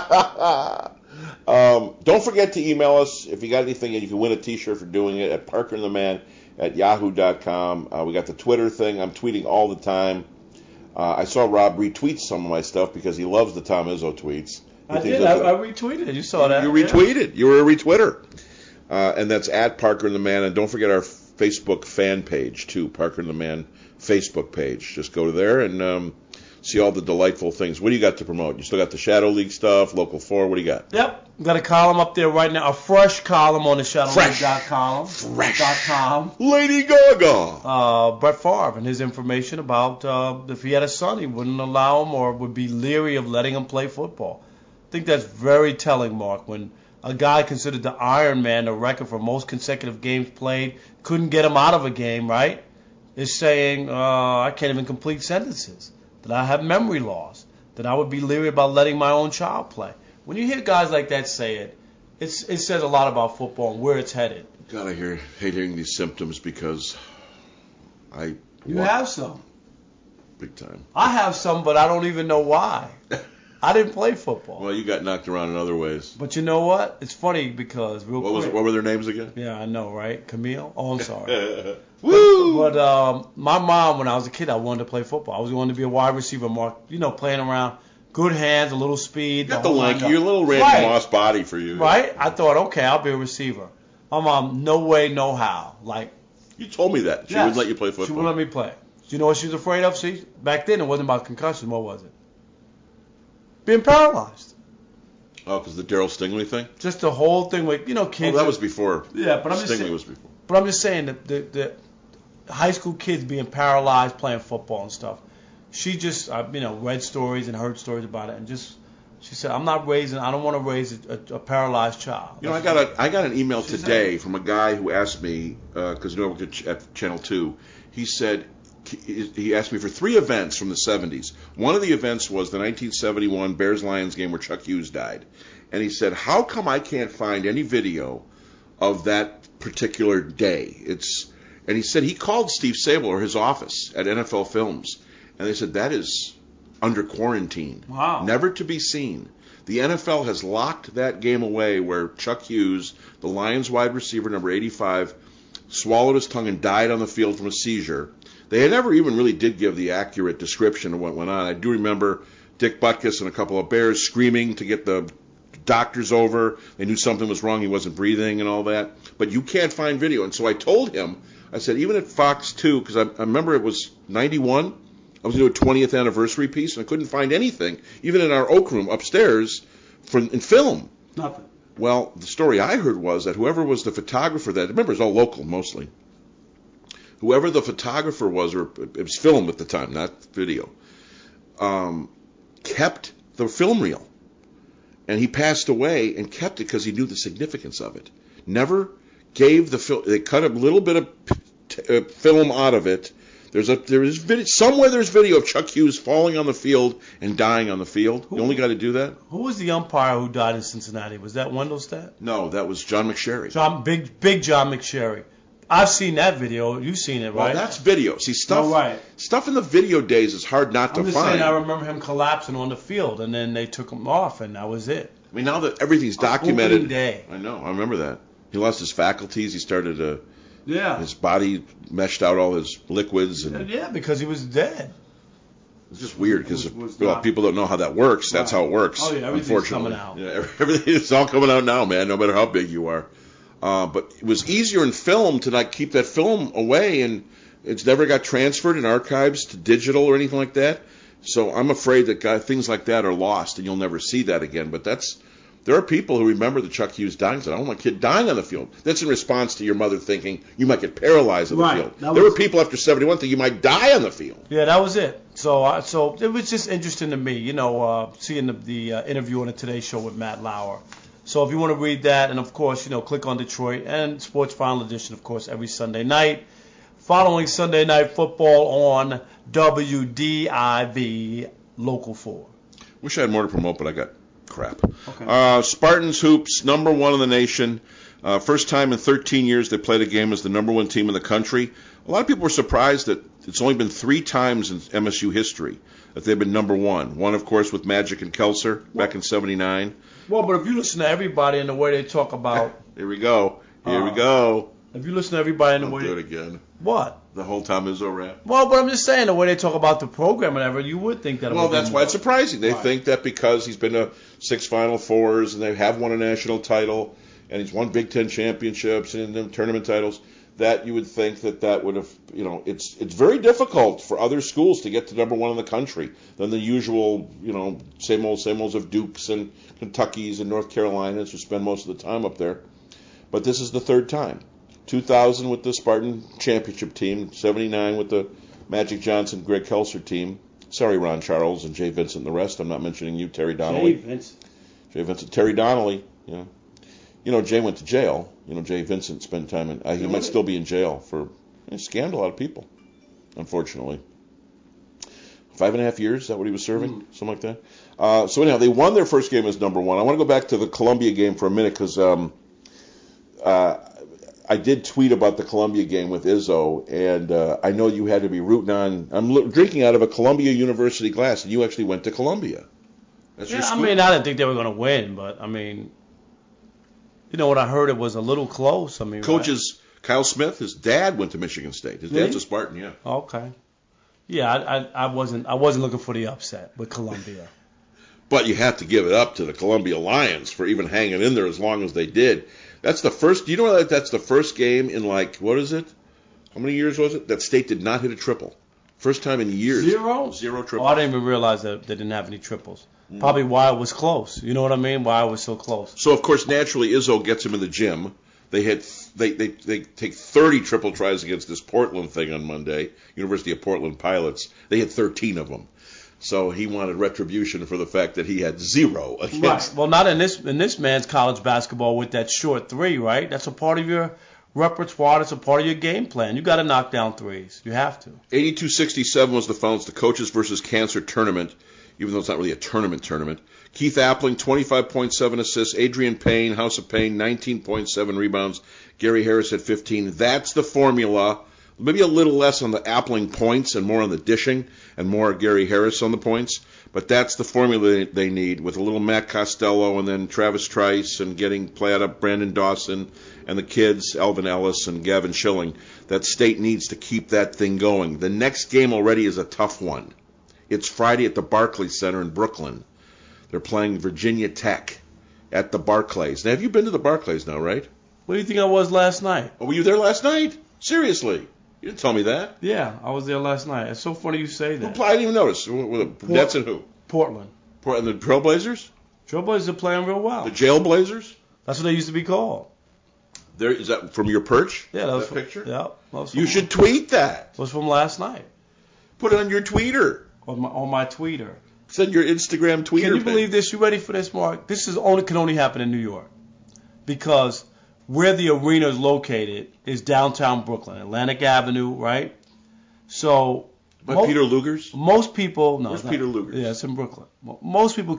S2: Don't forget to email us if you got anything, and you can win a T-shirt for doing it at parkerandtheman@yahoo.com. We got the Twitter thing. I'm tweeting all the time. I saw Rob retweet some of my stuff because he loves the Tom Izzo tweets.
S3: I did. I retweeted it. You saw that.
S2: You retweeted. Yeah. You were a retweeter. And that's at Parker and the Man. And don't forget our Facebook fan page, too, Parker and the Man Facebook page. Just go there and see all the delightful things. What do you got to promote? You still got the Shadow League stuff, Local 4. What do you got?
S3: Yep. Got a column up there right now, a fresh column on the shadowleague.com.
S2: Fresh. Lady Gaga.
S3: Brett Favre and his information about if he had a son, he wouldn't allow him or would be leery of letting him play football. I think that's very telling, Mark, when a guy considered the Iron Man, the record for most consecutive games played, couldn't get him out of a game, right, is saying, I can't even complete sentences, that I have memory loss, that I would be leery about letting my own child play. When you hear guys like that say it, it says a lot about football and where it's headed.
S2: God, I hate hearing these symptoms because
S3: You have some.
S2: Big time.
S3: I have some, but I don't even know why. I didn't play football.
S2: Well, you got knocked around in other ways.
S3: But you know what? It's funny because
S2: What were their names again?
S3: Yeah, I know, right? Camille? Oh, I'm sorry.
S2: Woo!
S3: But my mom, when I was a kid, I wanted to play football. I was going to be a wide receiver, Mark. You know, playing around. Good hands, a little speed.
S2: You got the lanky, your little Randy Moss body for you.
S3: Right? I thought, okay, I'll be a receiver. My mom, no way, no how. Like,
S2: you told me that. She wouldn't let you play football.
S3: She wouldn't let me play. Do you know what she was afraid of? See, back then it wasn't about concussion. What was it? Being paralyzed.
S2: Oh, because the Darryl Stingley thing?
S3: Just the whole thing with, kids.
S2: Oh, that was before.
S3: Yeah, but I'm just saying.
S2: Stingley was before.
S3: But I'm just saying that the high school kids being paralyzed playing football and stuff. She just, read stories and heard stories about it, and just She said, I don't want to raise a paralyzed child.
S2: You know, I got an email today from a guy who asked me, because I worked at Channel 2, he asked me for 3 events from the 70s. One of the events was the 1971 Bears-Lions game where Chuck Hughes died. And he said, how come I can't find any video of that particular day? And he said he called Steve Sable or his office at NFL Films, and they said that is under quarantine.
S3: Wow.
S2: Never to be seen. The NFL has locked that game away where Chuck Hughes, the Lions wide receiver, number 85, swallowed his tongue and died on the field from a seizure. They never even really did give the accurate description of what went on. I do remember Dick Butkus and a couple of Bears screaming to get the doctors over. They knew something was wrong. He wasn't breathing and all that. But you can't find video. And so I told him, I said, even at Fox 2, because I remember it was 91, I was going to do a 20th anniversary piece, and I couldn't find anything, even in our Oak Room upstairs, in film.
S3: Nothing.
S2: Well, the story I heard was that whoever was the photographer remember, it's all local mostly. Whoever the photographer was, or it was film at the time, not video, kept the film reel. And he passed away and kept it because he knew the significance of it. Never gave the film. They cut a little bit of film out of it. Somewhere there's video of Chuck Hughes falling on the field and dying on the field. You only got to do that.
S3: Who was the umpire who died in Cincinnati? Was that Wendelstedt?
S2: No, that was John McSherry.
S3: Big John McSherry. I've seen that video. You've seen it, right?
S2: Well, that's video. See, stuff in the video days is hard not to
S3: I'm just
S2: find.
S3: saying, I remember him collapsing on the field, and then they took him off, and that was it.
S2: I mean, now that everything's documented.
S3: Opening day.
S2: I know. I remember that. He lost his faculties. He started to.
S3: Yeah.
S2: His body meshed out all his liquids. And
S3: yeah, because he was dead.
S2: It's just weird because people don't know how that works. That's how it works.
S3: Oh, yeah, everything's coming out.
S2: Yeah, it's all coming out now, man, no matter how big you are. But it was easier in film to not keep that film away, and it's never got transferred in archives to digital or anything like that. So I'm afraid that things like that are lost, and you'll never see that again. But there are people who remember the Chuck Hughes dying. Said, "I don't want my kid dying on the field." That's in response to your mother thinking you might get paralyzed on the field. There were people after 71 thinking you might die on the field.
S3: Yeah, that was it. So it was just interesting to me, seeing the interview on the Today Show with Matt Lauer. So if you want to read that, and of course, click on Detroit and Sports Final Edition, of course, every Sunday night. Following Sunday Night Football on WDIV Local 4.
S2: Wish I had more to promote, but I got crap.
S3: Okay.
S2: Spartans Hoops, number 1 in the nation. First time in 13 years they played a game as the number 1 team in the country. A lot of people were surprised that it's only been 3 times in MSU history that they've been number 1. One, of course, with Magic and Kelser back in '79.
S3: Well, but if you listen to everybody and the way they talk about...
S2: Here we go.
S3: If you listen to everybody in the way...
S2: Don't do it again.
S3: What?
S2: The whole Tom Izzo rap.
S3: Well, but I'm just saying, the way they talk about the program and everything, you would think that...
S2: Well, that's why it's surprising. They think that because he's been to 6 Final Fours and they have won a national title and he's won Big Ten championships and tournament titles, that you would think that would have, it's very difficult for other schools to get to number 1 in the country than the usual, same olds of Dukes and Kentuckys and North Carolinas who spend most of the time up there. But this is the 3rd time. 2000 with the Spartan championship team, 79 with the Magic Johnson, Greg Kelser team. Sorry, Ron Charles and Jay Vincent and the rest. I'm not mentioning you, Terry Donnelly. Jay Vincent. Terry Donnelly, Jay went to jail. Jay Vincent spent time in... he might still be in jail for... scammed a lot of people, unfortunately. 5.5 years, is that what he was serving? Something like that. So anyhow, they won their first game as number 1. I want to go back to the Columbia game for a minute because I did tweet about the Columbia game with Izzo, and I know you had to be rooting on... I'm drinking out of a Columbia University glass, and you actually went to Columbia. That's your school?
S3: I didn't think they were going to win, but, what I heard, it was a little close.
S2: Coaches, right? Kyle Smith, his dad went to Michigan State. His dad's a Spartan, yeah.
S3: Okay. Yeah, I wasn't looking for the upset with Columbia.
S2: But you have to give it up to the Columbia Lions for even hanging in there as long as they did. That's the first. Do you know that that's the first game in what is it? How many years was it? That State did not hit a triple. First time in years.
S3: 0?
S2: 0 triples.
S3: Oh, I didn't even realize that they didn't have any triples. Probably why it was close. You know what I mean? Why it was so close.
S2: So of course, naturally, Izzo gets him in the gym. They take 30 triple tries against this Portland thing on Monday. University of Portland Pilots. They hit 13 of them. So he wanted retribution for the fact that he had 0 against.
S3: Right. Well, not in this man's college basketball with that short three, right? That's a part of your repertoire. That's a part of your game plan. You got to knock down threes. You have to.
S2: 82-67 was the final. It's the Coaches versus Cancer tournament, even though it's not really a tournament. Keith Appling, 25.7 assists. Adrian Payne, House of Payne, 19.7 rebounds. Gary Harris at 15. That's the formula. Maybe a little less on the Appling points and more on the dishing and more Gary Harris on the points. But that's the formula they need with a little Matt Costello and then Travis Trice and getting play out of Brandon Dawson and the kids, Alvin Ellis and Gavin Schilling. That State needs to keep that thing going. The next game already is a tough one. It's Friday at the Barclays Center in Brooklyn. They're playing Virginia Tech at the Barclays. Now, have you been to the Barclays now, right?
S3: Where do you think I was last night?
S2: Oh, were you there last night? Seriously? You didn't tell me that.
S3: Yeah, I was there last night. It's so funny you say that.
S2: I didn't even notice. Nets and who?
S3: Portland.
S2: And the Trailblazers?
S3: Trailblazers are playing real well.
S2: The Jailblazers?
S3: That's what they used to be called.
S2: Is that from your perch?
S3: Yeah, that was
S2: picture?
S3: Yeah.
S2: You should tweet that.
S3: It was from last night.
S2: Put it on your tweeter.
S3: On my tweeter.
S2: Send your Instagram tweeter.
S3: Can you believe this? You ready for this, Mark? This can only happen in New York. Because where the arena is located is downtown Brooklyn, Atlantic Avenue, right? So
S2: By Peter Luger's?
S3: Most people, no.
S2: Where's Peter Luger's?
S3: Yeah, it's in Brooklyn. Most people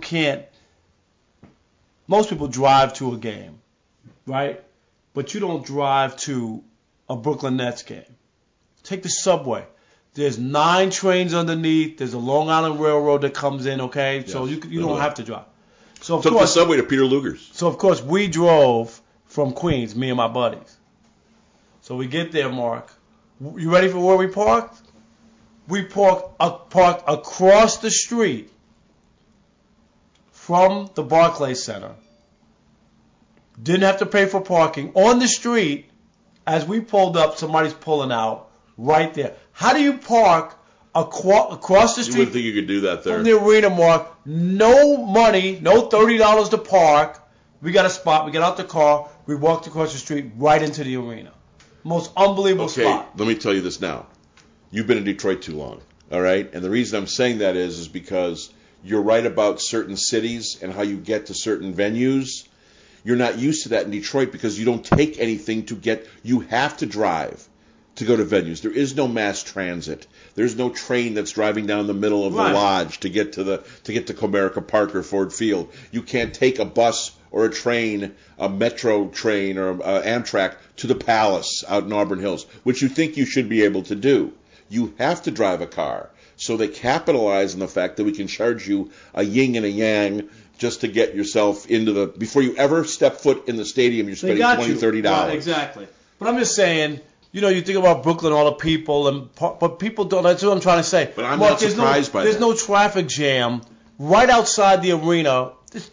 S3: drive to a game, right? But you don't drive to a Brooklyn Nets game. Take the subway. There's 9 trains underneath. There's a Long Island Railroad that comes in, okay? Yes. So you don't have to drive. So
S2: took the subway to Peter Luger's.
S3: So, of course, we drove from Queens, me and my buddies. So we get there, Mark. You ready for where we parked? We parked across the street from the Barclays Center. Didn't have to pay for parking. On the street, as we pulled up, somebody's pulling out right there. How do you park across the street?
S2: You wouldn't think you could do that there.
S3: From the arena, Mark. No money, no $30 to park. We got a spot. We got out the car. We walked across the street right into the arena. Most unbelievable spot.
S2: Let me tell you this now. You've been in Detroit too long, all right? And the reason I'm saying that is because you're right about certain cities and how you get to certain venues. You're not used to that in Detroit because you don't take anything to get. You have to drive to go to venues. There is no mass transit. There's no train that's driving down the middle of the lodge to get to Comerica Park or Ford Field. You can't take a bus or a train, a metro train or Amtrak to the Palace out in Auburn Hills, which you think you should be able to do. You have to drive a car. So they capitalize on the fact that we can charge you a yin and a yang just to get yourself into the, before you ever step foot in the stadium, you're spending $20, $30.
S3: Right, exactly. But I'm just saying, you think about Brooklyn, all the people, but people don't, that's what I'm trying to say.
S2: But I'm not surprised by that.
S3: There's no traffic jam right outside the arena.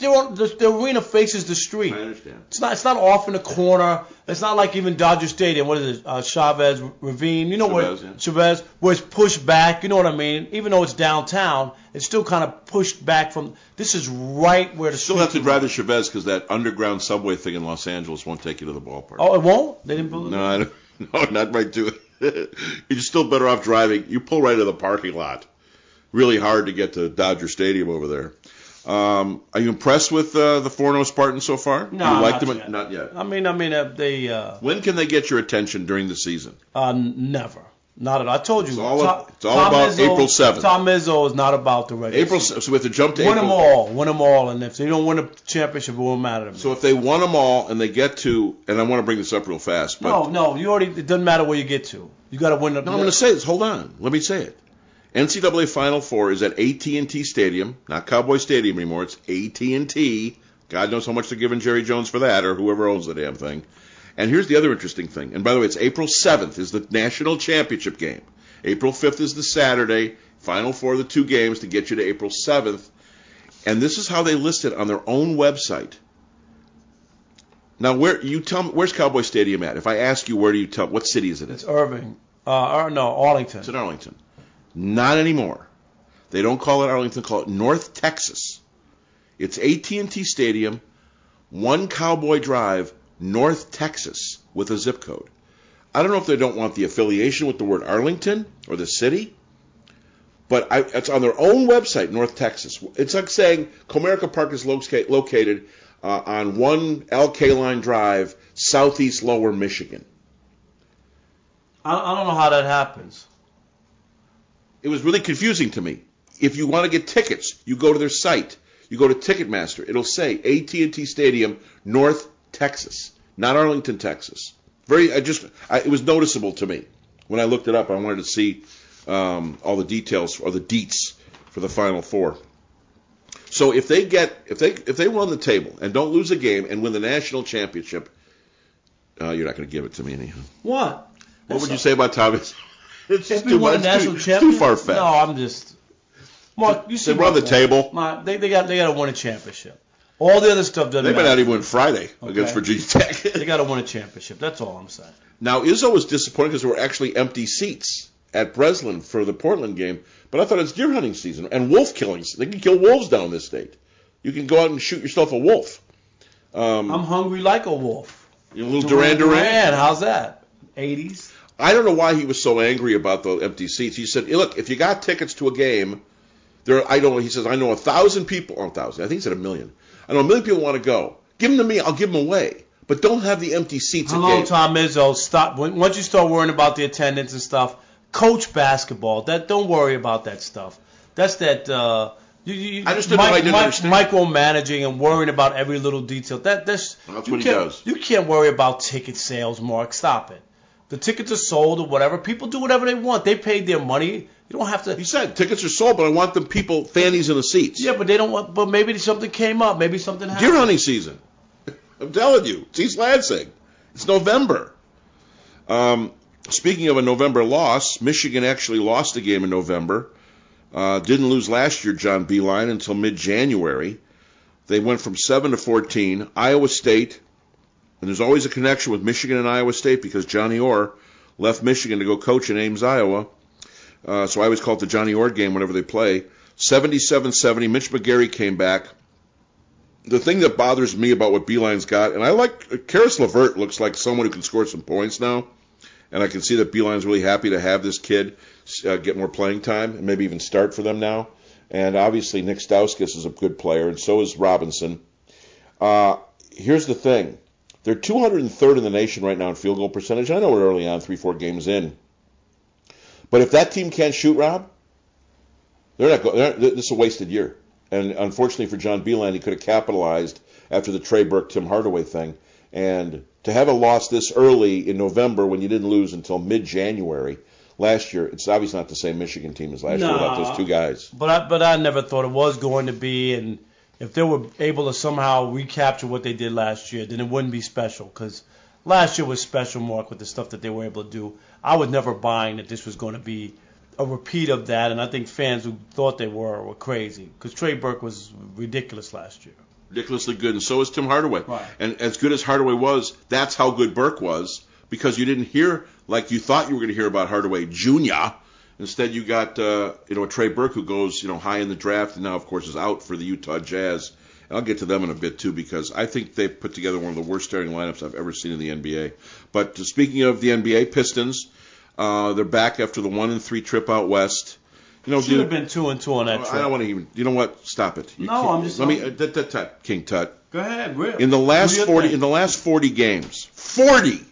S3: The arena faces the street.
S2: I understand.
S3: It's not off in the corner. It's not like even Dodger Stadium. What is it? Chavez Ravine. Chavez, where it's pushed back. You know what I mean? Even though it's downtown, it's still kind of pushed back from. This is right where the.
S2: You still have to drive to Chavez because that underground subway thing in Los Angeles won't take you to the ballpark.
S3: Oh, it won't? They didn't build it?
S2: No, not right to it. You're still better off driving. You pull right to the parking lot. Really hard to get to Dodger Stadium over there. Are you impressed with the 4-0 Spartans so far?
S3: No,
S2: you like them?
S3: Yet.
S2: Not yet.
S3: I mean, they.
S2: When can they get your attention during the season?
S3: Never. Not at all. I told you.
S2: It's all about April 7th.
S3: Tom Izzo is not about the regular season.
S2: So we have to jump to
S3: Win
S2: April.
S3: Win them all, and if they don't win a championship, it won't matter to me.
S2: So if they won them all and they get to, and I want to bring this up real fast. But
S3: no, it doesn't matter where you get to. You got to win.
S2: No, I'm going to say this. Hold on. Let me say it. NCAA Final Four is at AT&T Stadium, not Cowboy Stadium anymore. It's AT&T. God knows how much they're giving Jerry Jones for that, or whoever owns the damn thing. And here's the other interesting thing. And by the way, it's April 7th is the national championship game. April 5th is the Saturday. Final Four, the 2 games to get you to April 7th. And this is how they list it on their own website. Now, where's Cowboy Stadium at? If I ask you, where do you tell? What city is it in?
S3: It's Irving. Arlington.
S2: It's in Arlington. Not anymore. They don't call it Arlington, call it North Texas. It's AT&T Stadium, 1 Cowboy Drive, North Texas, with a zip code. I don't know if they don't want the affiliation with the word Arlington or the city, But it's on their own website, North Texas. It's like saying Comerica Park is located on 1 L.K. Line Drive, southeast Lower Michigan.
S3: I don't know how that happens.
S2: It was really confusing to me. If you want to get tickets, you go to their site. You go to Ticketmaster. It'll say AT&T Stadium, North Texas, not Arlington, Texas. It was noticeable to me when I looked it up. I wanted to see all the details or the deets for the Final Four. So if they run the table and don't lose a game and win the national championship, you're not going to give it to me anyhow.
S3: What?
S2: What would you say about Thomas? It's
S3: If we
S2: too
S3: won a
S2: much.
S3: national
S2: It's
S3: championship?
S2: too far fetched.
S3: No, I'm just. Mark, you see
S2: They run the table.
S3: Mark, they got to win a championship. All the other stuff doesn't
S2: They
S3: matter.
S2: might not even win Friday
S3: Okay.
S2: against Virginia Tech.
S3: They got to win a championship. That's all I'm saying.
S2: Now, Izzo was disappointed because there were actually empty seats at Breslin for the Portland game, but I thought it's deer hunting season and wolf killings. They can kill wolves down in this state. You can go out and shoot yourself a wolf.
S3: I'm hungry like a wolf.
S2: A little Duran Duran.
S3: How's that? 80s?
S2: I don't know why he was so angry about the empty seats. He said, look, if you got tickets to a game, he says, I know 1,000 people, 1,000, I think he said 1 million. I know 1 million people want to go. Give them to me, I'll give them away. But don't have the empty seats at
S3: Hello,
S2: games.
S3: Tom Izzo. Stop. Once you start worrying about the attendance and stuff, coach basketball. Don't worry about that stuff. That's that.
S2: I just didn't know I didn't understand.
S3: Micromanaging and worrying about every little detail. That's
S2: what he does.
S3: You can't worry about ticket sales, Mark. Stop it. The tickets are sold or whatever. People do whatever they want. They paid their money. You don't have to.
S2: He said tickets are sold, but I want them people fannies in the seats.
S3: Yeah, but they don't want. But maybe something came up. Maybe something happened.
S2: Deer hunting season. I'm telling you, it's East Lansing. It's November. Speaking of a November loss, Michigan actually lost a game in November. Didn't lose last year, John Beilein, until mid-January. They went from 7 to 14. Iowa State, and there's always a connection with Michigan and Iowa State because Johnny Orr left Michigan to go coach in Ames, Iowa. So I always call it the Johnny Orr game whenever they play. 77-70. Mitch McGary came back. The thing that bothers me about what Beilein's got, and I like Karis LeVert looks like someone who can score some points now, and I can see that Beilein's really happy to have this kid get more playing time and maybe even start for them now. And obviously Nick Stauskas is a good player, and so is Robinson. Here's the thing. They're 203rd in the nation right now in field goal percentage. I know we're early on, 3-4 games in. But if that team can't shoot, Rob, this is a wasted year. And unfortunately for John Beilein, he could have capitalized after the Trey Burke, Tim Hardaway thing. And to have a loss this early in November when you didn't lose until mid-January last year, it's obviously not the same Michigan team as last year without those two guys.
S3: But I never thought it was going to be. And if they were able to somehow recapture what they did last year, then it wouldn't be special. Because last year was special, Mark, with the stuff that they were able to do. I was never buying that this was going to be a repeat of that, and I think fans who thought they were crazy because Trey Burke was ridiculous last year.
S2: Ridiculously good, and so is Tim Hardaway.
S3: Right.
S2: And as good as Hardaway was, that's how good Burke was because you didn't hear like you thought you were going to hear about Hardaway Jr. Instead, you got a Trey Burke who goes high in the draft and now, of course, is out for the Utah Jazz. And I'll get to them in a bit too because I think they've put together one of the worst starting lineups I've ever seen in the NBA. But speaking of the NBA, Pistons. They're back after the 1-3 trip out west.
S3: Should have been 2-2 on that trip.
S2: I don't want to even. You know what? Stop it.
S3: I'm just.
S2: Let me. King Tut.
S3: Go ahead. Really.
S2: In the last 40 games, 40.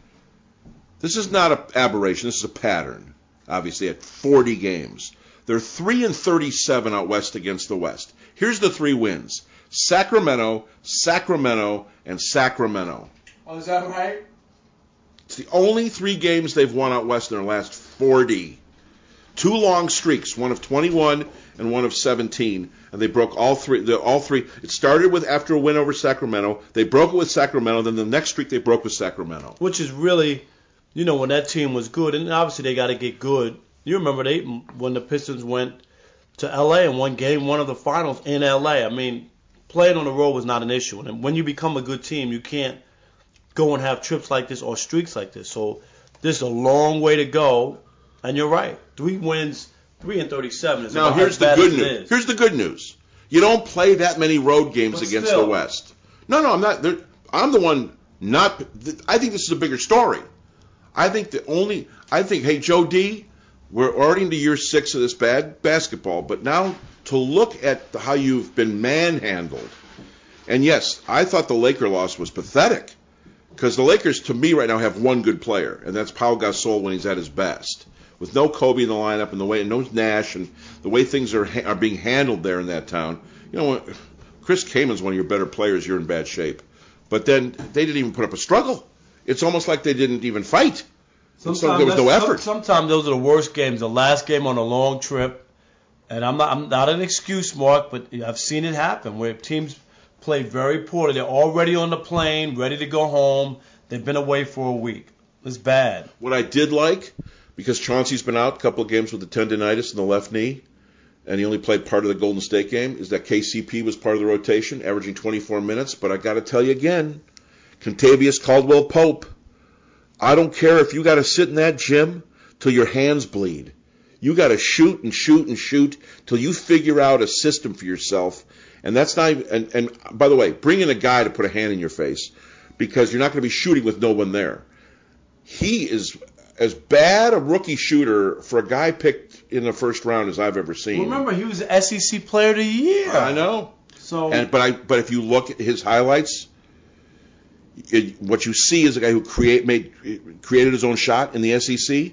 S2: This is not an aberration. This is a pattern. Obviously, at 40 games, they're 3-37 out west against the West. Here's the 3 wins: Sacramento, Sacramento, and Sacramento.
S3: Oh, is that right?
S2: It's the only 3 games they've won out west in their last 40. 2 long streaks, one of 21 and one of 17, and they broke all three. It started with after a win over Sacramento. They broke it with Sacramento. Then the next streak they broke with Sacramento.
S3: Which is really, when that team was good, and obviously they got to get good. You remember when the Pistons went to L.A. and won game 1 of the finals in L.A. I mean, playing on the road was not an issue. And when you become a good team, you can't go and have trips like this or streaks like this. So this is a long way to go. And you're right. 3 wins, 3-37 is
S2: now
S3: about
S2: here's
S3: as
S2: the
S3: bad
S2: good
S3: as it
S2: news.
S3: is.
S2: Here's the good news. You don't play that many road games
S3: But
S2: against
S3: still.
S2: the West. No, I'm not. I'm the one not. I think this is a bigger story. Hey, Joe D, We're already into year 6 of this bad basketball, but now to look at how you've been manhandled. And yes, I thought the Laker loss was pathetic because the Lakers, to me, right now have one good player, and that's Pau Gasol when he's at his best. With no Kobe in the lineup and no Nash and the way things are being handled there in that town, Chris Kamen's one of your better players. You're in bad shape. But then they didn't even put up a struggle. It's almost like they didn't even fight. So there was no effort.
S3: Sometimes those are the worst games. The last game on a long trip, and I'm not an excuse, Mark, but I've seen it happen where teams play very poorly. They're already on the plane, ready to go home. They've been away for a week. It's bad.
S2: What I did like, because Chauncey's been out a couple of games with the tendonitis in the left knee, and he only played part of the Golden State game, is that KCP was part of the rotation, averaging 24 minutes. But I got to tell you again, Kentavious Caldwell-Pope, I don't care if you got to sit in that gym till your hands bleed. You got to shoot and shoot and shoot till you figure out a system for yourself. And that's not even, and by the way, bring in a guy to put a hand in your face because you're not going to be shooting with no one there. He is as bad a rookie shooter for a guy picked in the first round as I've ever seen.
S3: Remember, he was the SEC Player of the Year.
S2: I know. But if you look at his highlights, what you see is a guy who created his own shot in the SEC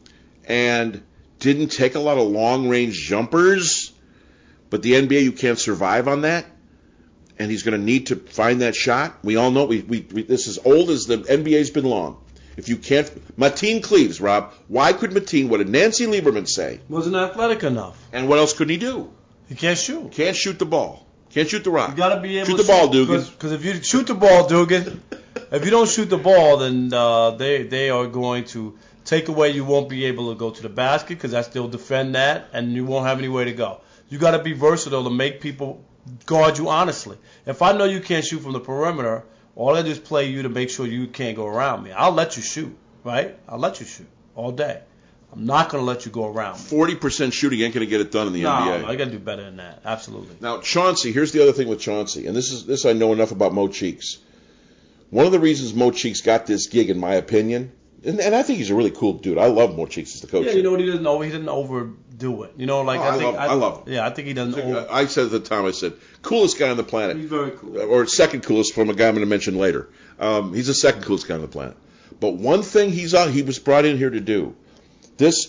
S2: and didn't take a lot of long-range jumpers. But the NBA, you can't survive on that, and he's going to need to find that shot. We all know this is old as the NBA's been long. If you can't, Mateen Cleaves, Rob. Why could Mateen? What did Nancy Lieberman say?
S3: Wasn't athletic enough.
S2: And what else could he do?
S3: He can't shoot.
S2: Can't shoot the ball. Can't shoot the rock.
S3: You got to be able
S2: shoot
S3: to
S2: the ball, Dugan.
S3: Because if you shoot the ball, Dugan, if you don't shoot the ball, then they are going to take away. You won't be able to go to the basket because they'll defend that, and you won't have anywhere to go. You got to be versatile to make people guard you honestly. If I know you can't shoot from the perimeter, all I do is play you to make sure you can't go around me. I'll let you shoot, right? I'll let you shoot all day. I'm not going to let you go around me.
S2: 40% shooting ain't going to get it done in the NBA.
S3: No, I got to do better than that. Absolutely.
S2: Now, Chauncey, here's the other thing with Chauncey, and this I know enough about Mo Cheeks. One of the reasons Mo Cheeks got this gig, in my opinion, and I think he's a really cool dude. I love Mo Cheeks as the coach.
S3: Yeah, you know what he didn't overdo it. You know, like I love him. Yeah, I think he doesn't.
S2: I said at the time, coolest guy on the planet.
S3: He's very cool.
S2: Or second coolest from a guy I'm going to mention later. He's the second coolest guy on the planet. But one thing he was brought in here to do, this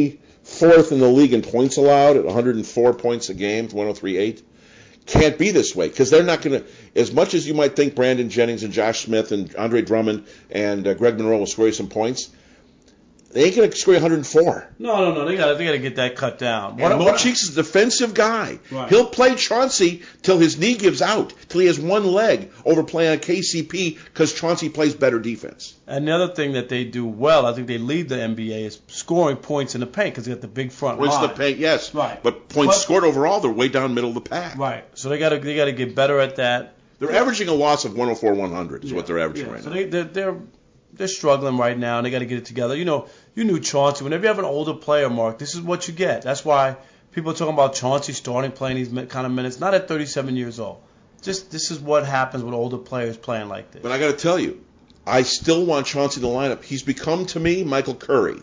S2: 24th in the league in points allowed at 104 points a game, 103.8, can't be this way because they're not going to, as much as you might think Brandon Jennings and Josh Smith and Andre Drummond and Greg Monroe will score you some points, they ain't going to score you 104.
S3: No. They got to get that cut down.
S2: Mo Cheeks is a defensive guy.
S3: Right.
S2: He'll play Chauncey till his knee gives out, till he has one leg over playing on KCP because Chauncey plays better defense.
S3: And the other thing that they do well, I think they lead the NBA, is scoring points in the paint because they got the big front line.
S2: Points in the paint, yes.
S3: Right.
S2: But points scored overall, they're way down middle of the pack.
S3: Right. So they got to get better at that.
S2: They're averaging a loss of 104-100 is what they're averaging right now.
S3: So they're struggling right now, and they got to get it together. You know, you knew Chauncey. Whenever you have an older player, Mark, this is what you get. That's why people are talking about Chauncey starting playing these kind of minutes, not at 37 years old. Just this is what happens with older players playing like this.
S2: But I got to tell you, I still want Chauncey in the lineup. He's become, to me, Michael Curry.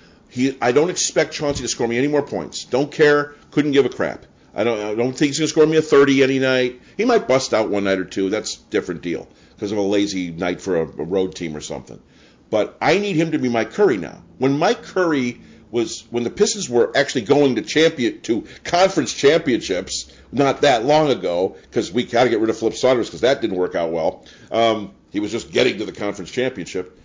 S2: I don't expect Chauncey to score me any more points. Don't care. Couldn't give a crap. I don't think he's going to score me a 30 any night. He might bust out one night or two. That's a different deal because of a lazy night for a road team or something. But I need him to be Mike Curry now. When the Pistons were actually going to conference championships not that long ago, because we got to get rid of Flip Saunders because that didn't work out well. He was just getting to the conference championship.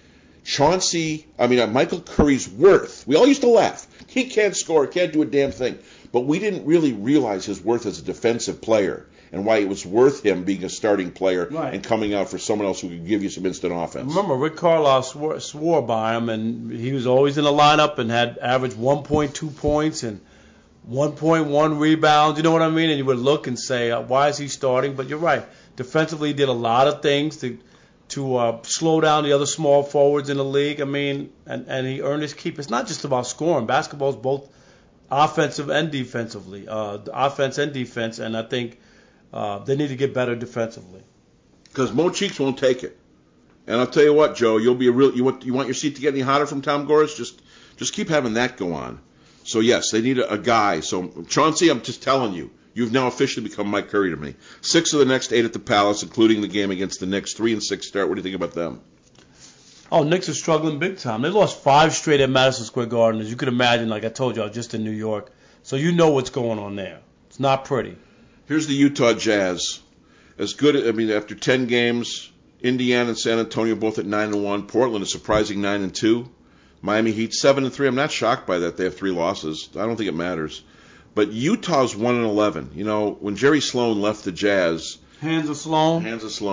S2: Michael Curry's worth. We all used to laugh. He can't score, can't do a damn thing. But we didn't really realize his worth as a defensive player and why it was worth him being a starting player and coming out for someone else who could give you some instant offense.
S3: Remember, Rick Carlisle swore by him, and he was always in the lineup and had averaged 1.2 points and 1.1 rebounds. You know what I mean? And you would look and say, why is he starting? But you're right. Defensively, he did a lot of things to slow down the other small forwards in the league. I mean, and he earned his keep. It's not just about scoring. Basketball is both offensive and defensively, offense and defense, and I think they need to get better defensively.
S2: Because Mo Cheeks won't take it. And I'll tell you what, Joe, you'll be you want your seat to get any hotter from Tom Gores? Just keep having that go on. So, yes, they need a guy. So, Chauncey, I'm just telling you, you've now officially become Mike Curry to me. 6 of the next 8 at the Palace, including the game against the Knicks. 3 and 6 start. What do you think about them?
S3: Oh, Knicks are struggling big time. They lost 5 straight at Madison Square Garden. As you can imagine, like I told you, I was just in New York. So you know what's going on there. It's not pretty.
S2: Here's the Utah Jazz. As good, after 10 games, Indiana and San Antonio both at 9-1. Portland a surprising 9-2. Miami Heat 7-3. I'm not shocked by that. They have 3 losses. I don't think it matters. But Utah's 1-11. You know, when Jerry Sloan left the Jazz,
S3: Hands of Sloan.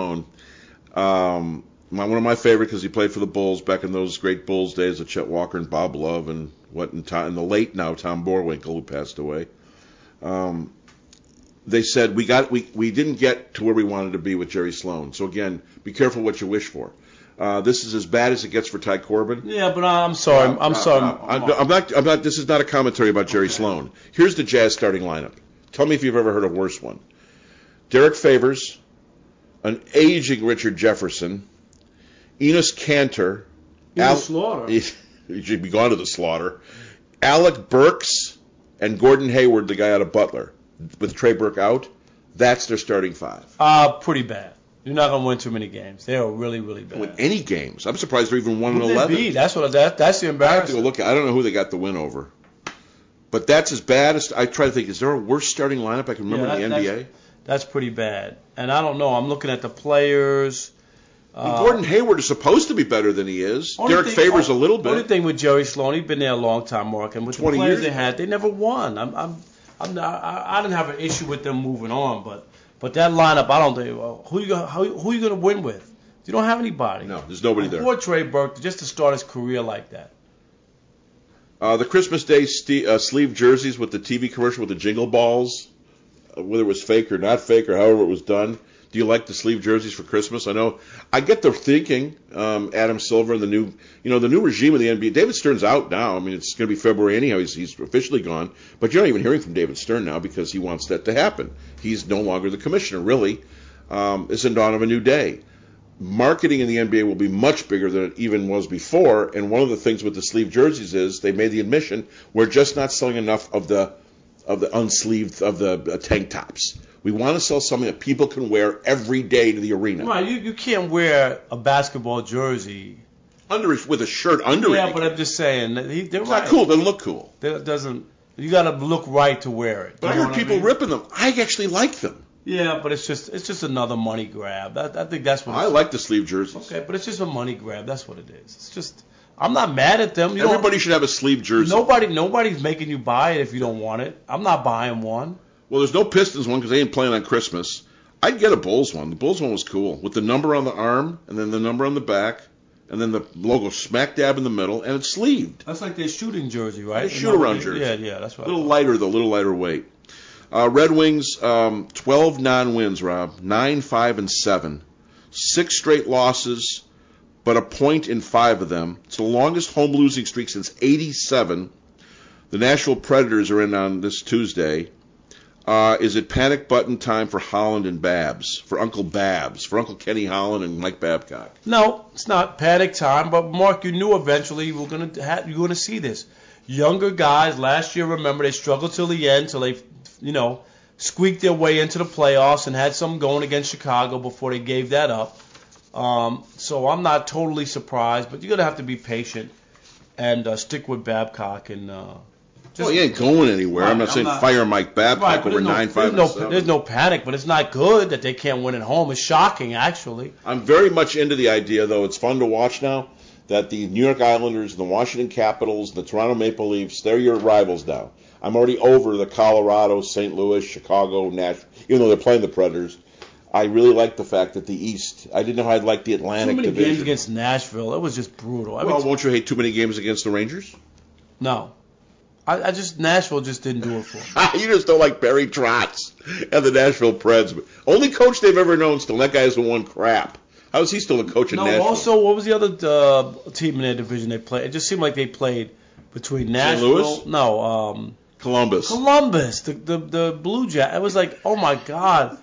S2: One of my favorite because he played for the Bulls back in those great Bulls days with Chet Walker and Bob Love and the late now Tom Borwinkle, who passed away. They said we didn't get to where we wanted to be with Jerry Sloan. So again, be careful what you wish for. This is as bad as it gets for Ty Corbin.
S3: Yeah, but I'm sorry. I'm sorry.
S2: I'm not. This is not a commentary about Jerry Sloan. Here's the Jazz starting lineup. Tell me if you've ever heard a worse one. Derek Favors, an aging Richard Jefferson, Enos Kanter,
S3: Slaughter.
S2: He should be gone to the slaughter. Alec Burks and Gordon Hayward, the guy out of Butler, with Trey Burke out. That's their starting 5.
S3: Pretty bad. You're not gonna win too many games. They are really, really bad.
S2: Win any games? I'm surprised they're even 1-11.
S3: That's the embarrassment.
S2: I have to go look. I don't know who they got the win over, but that's as bad as I try to think. Is there a worse starting lineup I can remember in the NBA?
S3: That's pretty bad. And I don't know. I'm looking at the players.
S2: Gordon Hayward is supposed to be better than he is. Derek Favors a little bit.
S3: The only thing with Jerry Sloan, he's been there a long time, Mark, and with the players they had, they never won. I didn't have an issue with them moving on, but that lineup, I don't think. Well, who you going to win with? You don't have anybody.
S2: No, there's nobody there.
S3: Poor Trey Burke, just to start his career like that.
S2: The Christmas Day sleeve jerseys with the TV commercial with the jingle balls, whether it was fake or not fake or however it was done. Do you like the sleeve jerseys for Christmas? I know I get the thinking. Adam Silver and the new regime of the NBA. David Stern's out now. I mean, it's going to be February anyhow. He's officially gone. But you're not even hearing from David Stern now because he wants that to happen. He's no longer the commissioner. Really, it's the dawn of a new day. Marketing in the NBA will be much bigger than it even was before. And one of the things with the sleeve jerseys is they made the admission we're just not selling enough of the unsleeved of the tank tops. We want to sell something that people can wear every day to the arena.
S3: Right, you can't wear a basketball jersey
S2: with a shirt under it.
S3: Yeah, but I'm just saying they're
S2: it's
S3: right.
S2: not cool. It doesn't look cool.
S3: It doesn't. You got to look right to wear it.
S2: But I heard people ripping them. I actually like them.
S3: Yeah, but it's just another money grab. I think that's what.
S2: I like the sleeve jerseys.
S3: Okay, but it's just a money grab. That's what it is. It's just. I'm not mad at them.
S2: Everybody should have a sleeve jersey.
S3: Nobody's making you buy it if you don't want it. I'm not buying one.
S2: Well, there's no Pistons one because they ain't playing on Christmas. I'd get a Bulls one. The Bulls one was cool with the number on the arm and then the number on the back and then the logo smack dab in the middle and it's sleeved.
S3: That's like their shooting jersey, right?
S2: Their shoot-around jersey.
S3: Yeah, that's right.
S2: A little lighter weight. Red Wings, 12 non-wins, Rob. 9-5-7. 6 straight losses, but a point in 5 of them. It's the longest home losing streak since '87. The Nashville Predators are in on this Tuesday. Is it panic button time for Holland and Babs? For Uncle Kenny Holland and Mike Babcock?
S3: No, it's not panic time. But Mark, you knew eventually you're going to see this. Younger guys last year, remember, they struggled till the end, till they, squeaked their way into the playoffs and had some going against Chicago before they gave that up. So I'm not totally surprised, but you're going to have to be patient and stick with Babcock and.
S2: He ain't going anywhere. Right, I'm not saying fire Mike Babcock over 9-5-7.
S3: There's no panic, but it's not good that they can't win at home. It's shocking, actually.
S2: I'm very much into the idea, though. It's fun to watch now that the New York Islanders, the Washington Capitals, the Toronto Maple Leafs, they're your rivals now. I'm already over the Colorado, St. Louis, Chicago, Nashville, even though they're playing the Predators. I really like the fact that the East, I didn't know I'd like the Atlantic Division.
S3: Too many games against Nashville. It was just brutal.
S2: Won't you hate too many games against the Rangers?
S3: No. Nashville just didn't do it for me.
S2: You just don't like Barry Trotz and the Nashville Preds. Only coach they've ever known still. That guy hasn't won crap. How is he still a coach in Nashville?
S3: Also, what was the other team in their division they played? It just seemed like they played between Nashville.
S2: St. Louis?
S3: No,
S2: Columbus.
S3: The Blue Jackets. It was like, oh my God.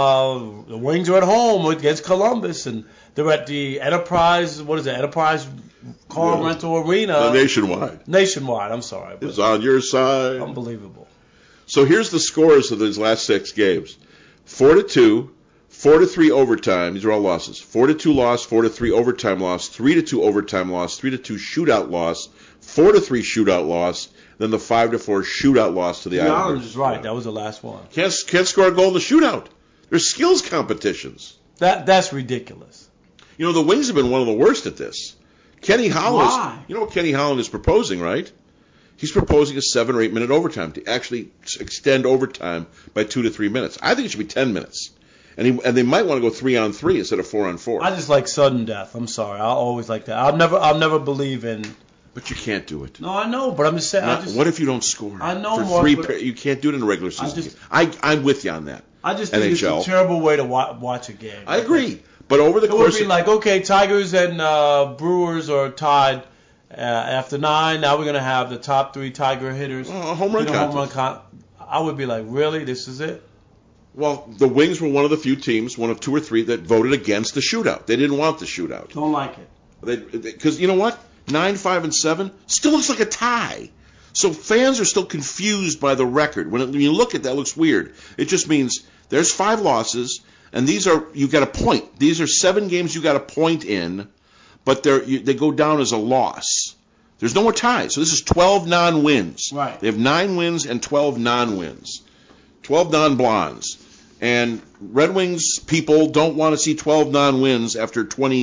S3: The Wings are at home against Columbus, and they're at the Enterprise. What is it? Enterprise car rental arena.
S2: Nationwide.
S3: I'm sorry.
S2: It's on your side.
S3: Unbelievable.
S2: So here's the scores of these last 6 games. 4-2, 4-3 overtime. These are all losses. 4-2 loss, 4-3 overtime loss, 3-2 overtime loss, 3-2 shootout loss, 4-3 shootout loss, then the 5-4 shootout loss to the Islanders.
S3: Islanders is right. That was the last one.
S2: Can't score a goal in the shootout. There's skills competitions.
S3: That's ridiculous.
S2: You know, the Wings have been one of the worst at this. Kenny Holland.
S3: Why?
S2: You know what Kenny Holland is proposing, right? He's proposing a 7 or 8 minute overtime to actually extend overtime by 2 to 3 minutes. I think it should be 10 minutes. And they might want to go 3-on-3 instead of 4-on-4.
S3: I just like sudden death. I'm sorry. I'll always like that. I'll never believe in.
S2: But you can't do it.
S3: No, I know, but I'm just saying.
S2: What if you don't score?
S3: I know,
S2: For you can't do it in a regular season. I'm with you on that.
S3: I just think it's a terrible way to watch a game.
S2: I agree. But over the course,
S3: it would be like, okay, Tigers and Brewers are tied after 9. Now we're going to have the top 3 Tiger hitters.
S2: A home run contest.
S3: I would be like, really? This is it?
S2: Well, the Wings were one of the few teams, one of 2 or 3, that voted against the shootout. They didn't want the shootout.
S3: Don't like it.
S2: Because you know what? 9, 5, and 7 still looks like a tie. So fans are still confused by the record. When you look at that, it looks weird. It just means there's 5 losses, and you got a point. These are 7 games you got a point in, but they go down as a loss. There's no more ties. So this is 12 non-wins.
S3: Right.
S2: They have 9 wins and 12 non-wins. 12 non-blondes. And Red Wings people don't want to see 12 non-wins after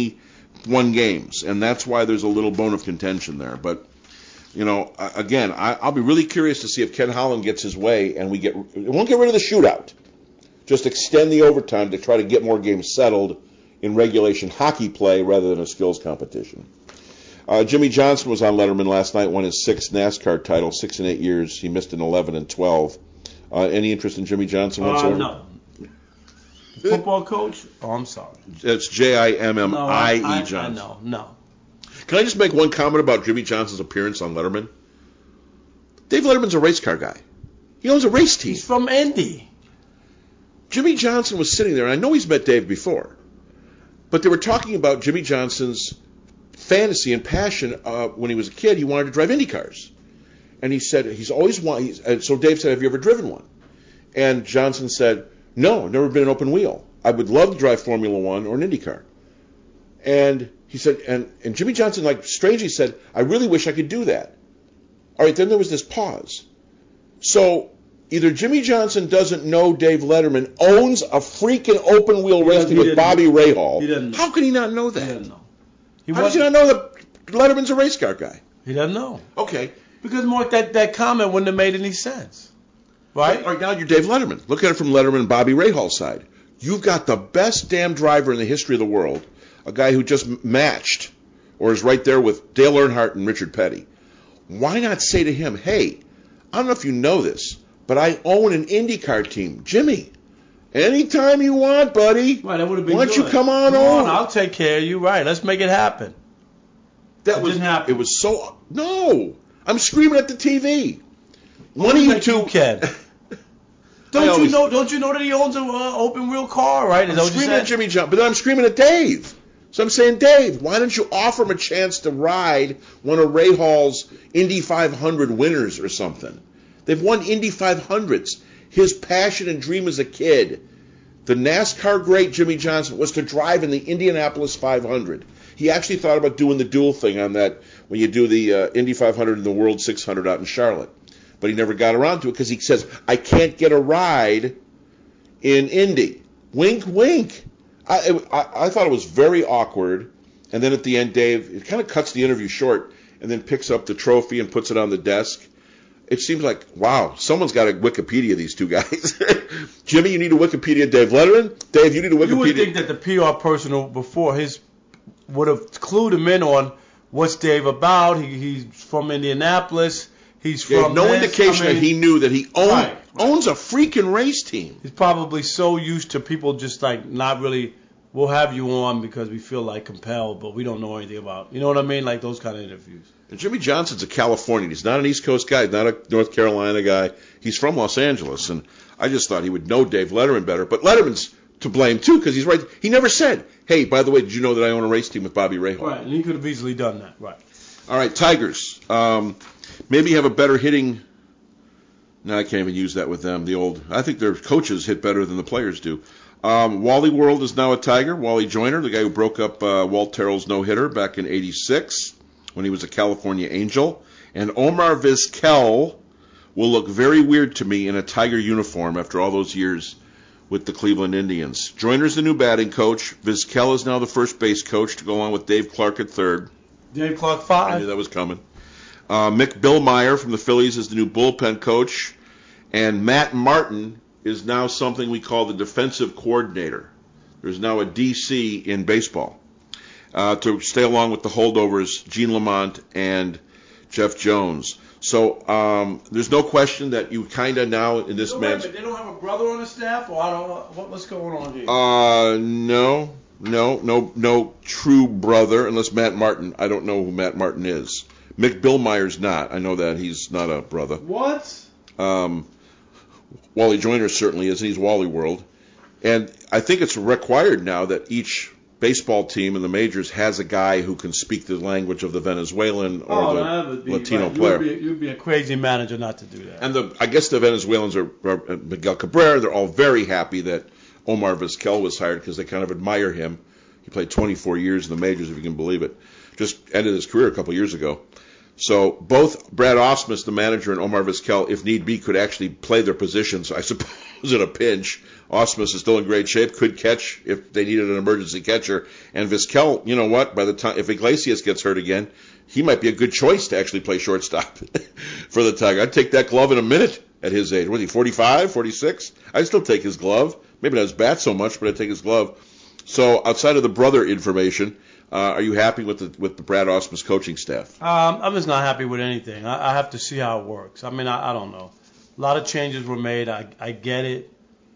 S2: 21 games, and that's why there's a little bone of contention there. But, you know, again, I'll be really curious to see if Ken Holland gets his way and we won't get rid of the shootout. Just extend the overtime to try to get more games settled in regulation hockey play rather than a skills competition. Jimmy Johnson was on Letterman last night, won his 6th NASCAR title, 6 in 8 years. He missed in 11 and 12. Any interest in Jimmy Johnson whatsoever?
S3: No. Football coach? Oh, I'm sorry.
S2: It's Jimmie Johnson.
S3: No.
S2: Can I just make one comment about Jimmy Johnson's appearance on Letterman? Dave Letterman's a race car guy. He owns a race team.
S3: He's from Indy.
S2: Jimmy Johnson was sitting there, and I know he's met Dave before, but they were talking about Jimmy Johnson's fantasy and passion when he was a kid. He wanted to drive Indy cars. And he said he's always wanted. So Dave said, "Have you ever driven one?" And Johnson said, "No, I've never been an open wheel. I would love to drive Formula One or an Indy car." And he said, and Jimmy Johnson, like strangely said, "I really wish I could do that." All right, then there was this pause. So either Jimmy Johnson doesn't know Dave Letterman owns a freaking open wheel race team with Bobby Rahal.
S3: He didn't know.
S2: How can he not know that?
S3: He didn't know.
S2: How does he not know that Letterman's a race car guy?
S3: He doesn't know.
S2: Okay.
S3: Because, Mark, that comment wouldn't have made any sense. Right?
S2: All right, now you're Dave Letterman. Look at it from Letterman and Bobby Rahal's side. You've got the best damn driver in the history of the world, a guy who just matched or is right there with Dale Earnhardt and Richard Petty. Why not say to him, "Hey, I don't know if you know this, but I own an IndyCar team. Jimmy, anytime you want, buddy.
S3: Right, that would have been
S2: Why don't
S3: good.
S2: you come on over?
S3: I'll take care of you. Right, let's make it happen.
S2: That didn't happen. It was so... No. I'm screaming at the TV.
S3: One of you two can. Don't you know that he owns an open wheel car, right?
S2: I'm screaming at Jimmy Johnson, but then I'm screaming at Dave. So I'm saying, Dave, why don't you offer him a chance to ride one of Rahal's Indy 500 winners or something? They've won Indy 500s. His passion and dream as a kid, the NASCAR great Jimmy Johnson, was to drive in the Indianapolis 500. He actually thought about doing the dual thing on that when you do the Indy 500 and the World 600 out in Charlotte. But he never got around to it because he says, "I can't get a ride in Indy." Wink, wink. I thought it was very awkward. And then at the end, Dave, it kind of cuts the interview short and then picks up the trophy and puts it on the desk. It seems like, wow, someone's got to Wikipedia these two guys. Jimmy, you need to Wikipedia Dave Letterman. Dave, you need to Wikipedia.
S3: You would think that the PR person before his would have clued him in on what's Dave about. He's from Indianapolis. He's from
S2: no indication that he knew that he owns a freaking race team.
S3: He's probably so used to people just like not really, we'll have you on because we feel like compelled, but we don't know anything about. You know what I mean? Like those kind of interviews.
S2: And Jimmy Johnson's a Californian. He's not an East Coast guy. He's not a North Carolina guy. He's from Los Angeles, and I just thought he would know Dave Letterman better. But Letterman's to blame too, because he's right. He never said, "Hey, by the way, did you know that I own a race team with Bobby Rahal?"
S3: Right, and he could have easily done that. Right.
S2: All right, Tigers. Maybe have a better hitting. No, I can't even use that with them. I think their coaches hit better than the players do. Wally World is now a Tiger. Wally Joyner, the guy who broke up Walt Terrell's no-hitter back in '86 when he was a California Angel. And Omar Vizquel will look very weird to me in a Tiger uniform after all those years with the Cleveland Indians. Joyner's the new batting coach. Vizquel is now the first base coach to go along with Dave Clark at third.
S3: Dave Clark 5.
S2: I knew that was coming. Mick Billmeyer from the Phillies is the new bullpen coach. And Matt Martin is now something we call the defensive coordinator. There's now a DC in baseball to stay along with the holdovers, Gene Lamont and Jeff Jones. So there's no question that you kind of now in this match.
S3: They don't have a brother on the staff, or I don't know what's going on here.
S2: No true brother unless Matt Martin. I don't know who Matt Martin is. Mick Billmeyer's not. I know that he's not a brother.
S3: What?
S2: Wally Joyner certainly is, and he's Wally World. And I think it's required now that each baseball team in the majors has a guy who can speak the language of the Venezuelan or the Latino player.
S3: You'd be a crazy manager not to do that.
S2: And I guess the Venezuelans are Miguel Cabrera. They're all very happy that Omar Vizquel was hired because they kind of admire him. He played 24 years in the majors, if you can believe it. Just ended his career a couple years ago. So both Brad Ausmus, the manager, and Omar Vizquel, if need be, could actually play their positions, I suppose, in a pinch. Ausmus is still in great shape, could catch if they needed an emergency catcher. And Vizquel, you know what, by the time, if Iglesias gets hurt again, he might be a good choice to actually play shortstop for the Tiger. I'd take that glove in a minute at his age. Was he 45, 46? I'd still take his glove. Maybe not his bat so much, but I'd take his glove. So outside of the brother information, are you happy with the Brad Ausmus coaching staff?
S3: I'm just not happy with anything. I have to see how it works. I mean, I don't know. A lot of changes were made. I get it.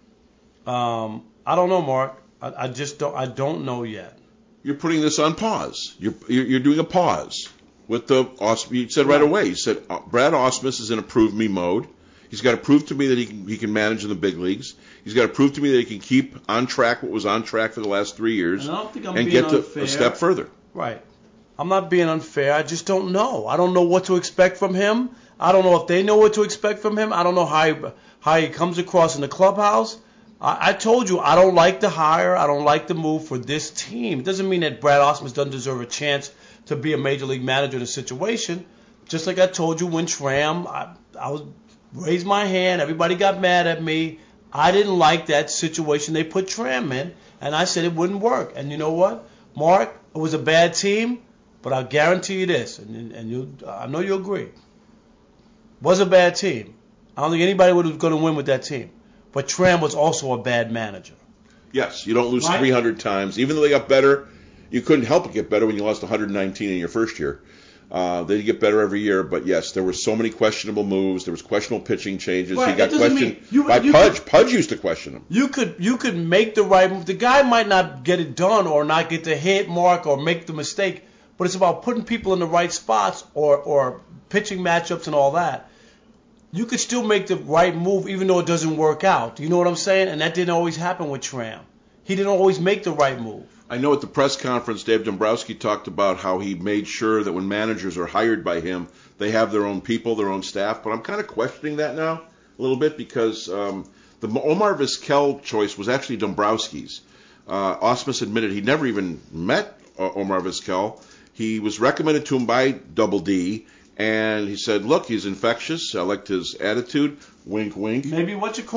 S3: I don't know, Mark. I just don't. I don't know yet.
S2: You're putting this on pause. You're doing a pause with the Ausmus. You said right away. You said Brad Ausmus is in a prove me mode. He's got to prove to me that he can manage in the big leagues. He's got to prove to me that he can keep on track what was on track for the last 3 years
S3: and I don't think I'm
S2: and
S3: being
S2: get
S3: unfair.
S2: a step further.
S3: Right. I'm not being unfair. I just don't know. I don't know what to expect from him. I don't know if they know what to expect from him. I don't know how he comes across in the clubhouse. I told you I don't like the hire. I don't like the move for this team. It doesn't mean that Brad Ausmus doesn't deserve a chance to be a major league manager in a situation. Just like I told you when Tram, I was raised my hand. Everybody got mad at me. I didn't like that situation they put Tram in, and I said it wouldn't work. And you know what, Mark? It was a bad team, but I'll guarantee you this, and I know you agree. It was a bad team. I don't think anybody was going to win with that team. But Tram was also a bad manager.
S2: Yes, you don't lose
S3: right?
S2: 300 times. Even though they got better, you couldn't help but get better when you lost 119 in your first year. They get better every year, but yes, there were so many questionable moves. There was questionable pitching changes.
S3: Right,
S2: He got questioned by Pudge. Pudge used to question him.
S3: You could make the right move. The guy might not get it done or not get the hit mark or make the mistake, but it's about putting people in the right spots or pitching matchups and all that. You could still make the right move even though it doesn't work out. You know what I'm saying? And that didn't always happen with Tram. He didn't always make the right move.
S2: I know at the press conference, Dave Dombrowski talked about how he made sure that when managers are hired by him, they have their own people, their own staff. But I'm kind of questioning that now a little bit because the Omar Vizquel choice was actually Dombrowski's. Ausmus admitted he never even met Omar Vizquel. He was recommended to him by Double D, and he said, look, he's infectious. I liked his attitude. Wink, wink.
S3: Maybe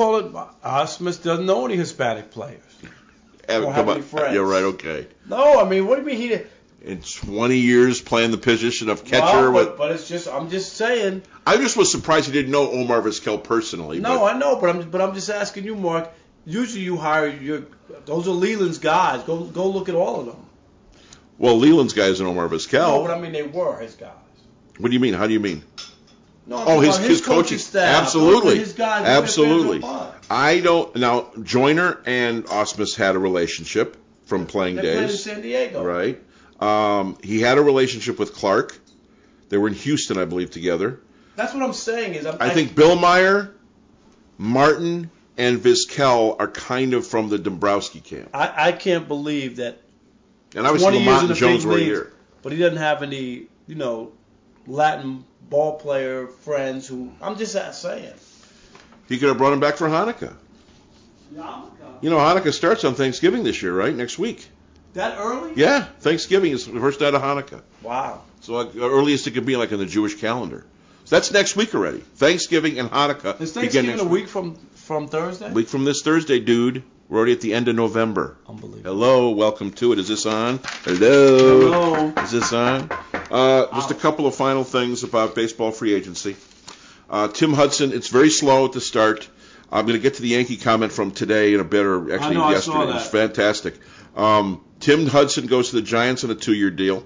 S3: Ausmus doesn't know any Hispanic players.
S2: Come on. You're right, okay.
S3: No, I mean, what do you mean
S2: in 20 years playing the position of catcher.
S3: Well, but it's just, I'm just saying.
S2: I just was surprised he didn't know Omar Vizquel personally.
S3: No, I know, but I'm just asking you, Mark. Usually you hire those are Leland's guys. Go look at all of them.
S2: Well, Leland's guys and Omar Vizquel.
S3: No, but I mean they were his guys.
S2: What do you mean? How do you mean?
S3: No,
S2: his coaching
S3: staff.
S2: Absolutely.
S3: His guys,
S2: absolutely. I don't. Now, Joyner and Ausmus had a relationship from playing
S3: days.
S2: They
S3: played in San Diego.
S2: Right. He had a relationship with Clark. They were in Houston, I believe, together.
S3: That's what I'm saying.
S2: I think Billmeyer, Martin, and Vizquel are kind of from the Dombrowski camp.
S3: I can't believe that.
S2: And obviously
S3: 20 years
S2: Lamont
S3: in
S2: and
S3: the
S2: Jones
S3: big
S2: were
S3: leagues,
S2: here.
S3: But he doesn't have any, Latin ball player friends who. I'm just saying.
S2: He could have brought him back for Hanukkah. Hanukkah starts on Thanksgiving this year, right? Next week.
S3: That early?
S2: Yeah, Thanksgiving is the first night of Hanukkah.
S3: Wow.
S2: So like, the earliest it could be like in the Jewish calendar. So that's next week already. Thanksgiving and Hanukkah.
S3: Is Thanksgiving a week from Thursday?
S2: A week from this Thursday, dude. We're already at the end of November.
S3: Unbelievable.
S2: Hello, welcome to it. Is this on? Hello.
S3: Hello.
S2: Is this on? Just a couple of final things about baseball free agency. Tim Hudson, it's very slow at the start. I'm going to get to the Yankee comment from today in a bit, or actually yesterday.
S3: I saw that.
S2: It was fantastic. Tim Hudson goes to the Giants on a 2-year deal.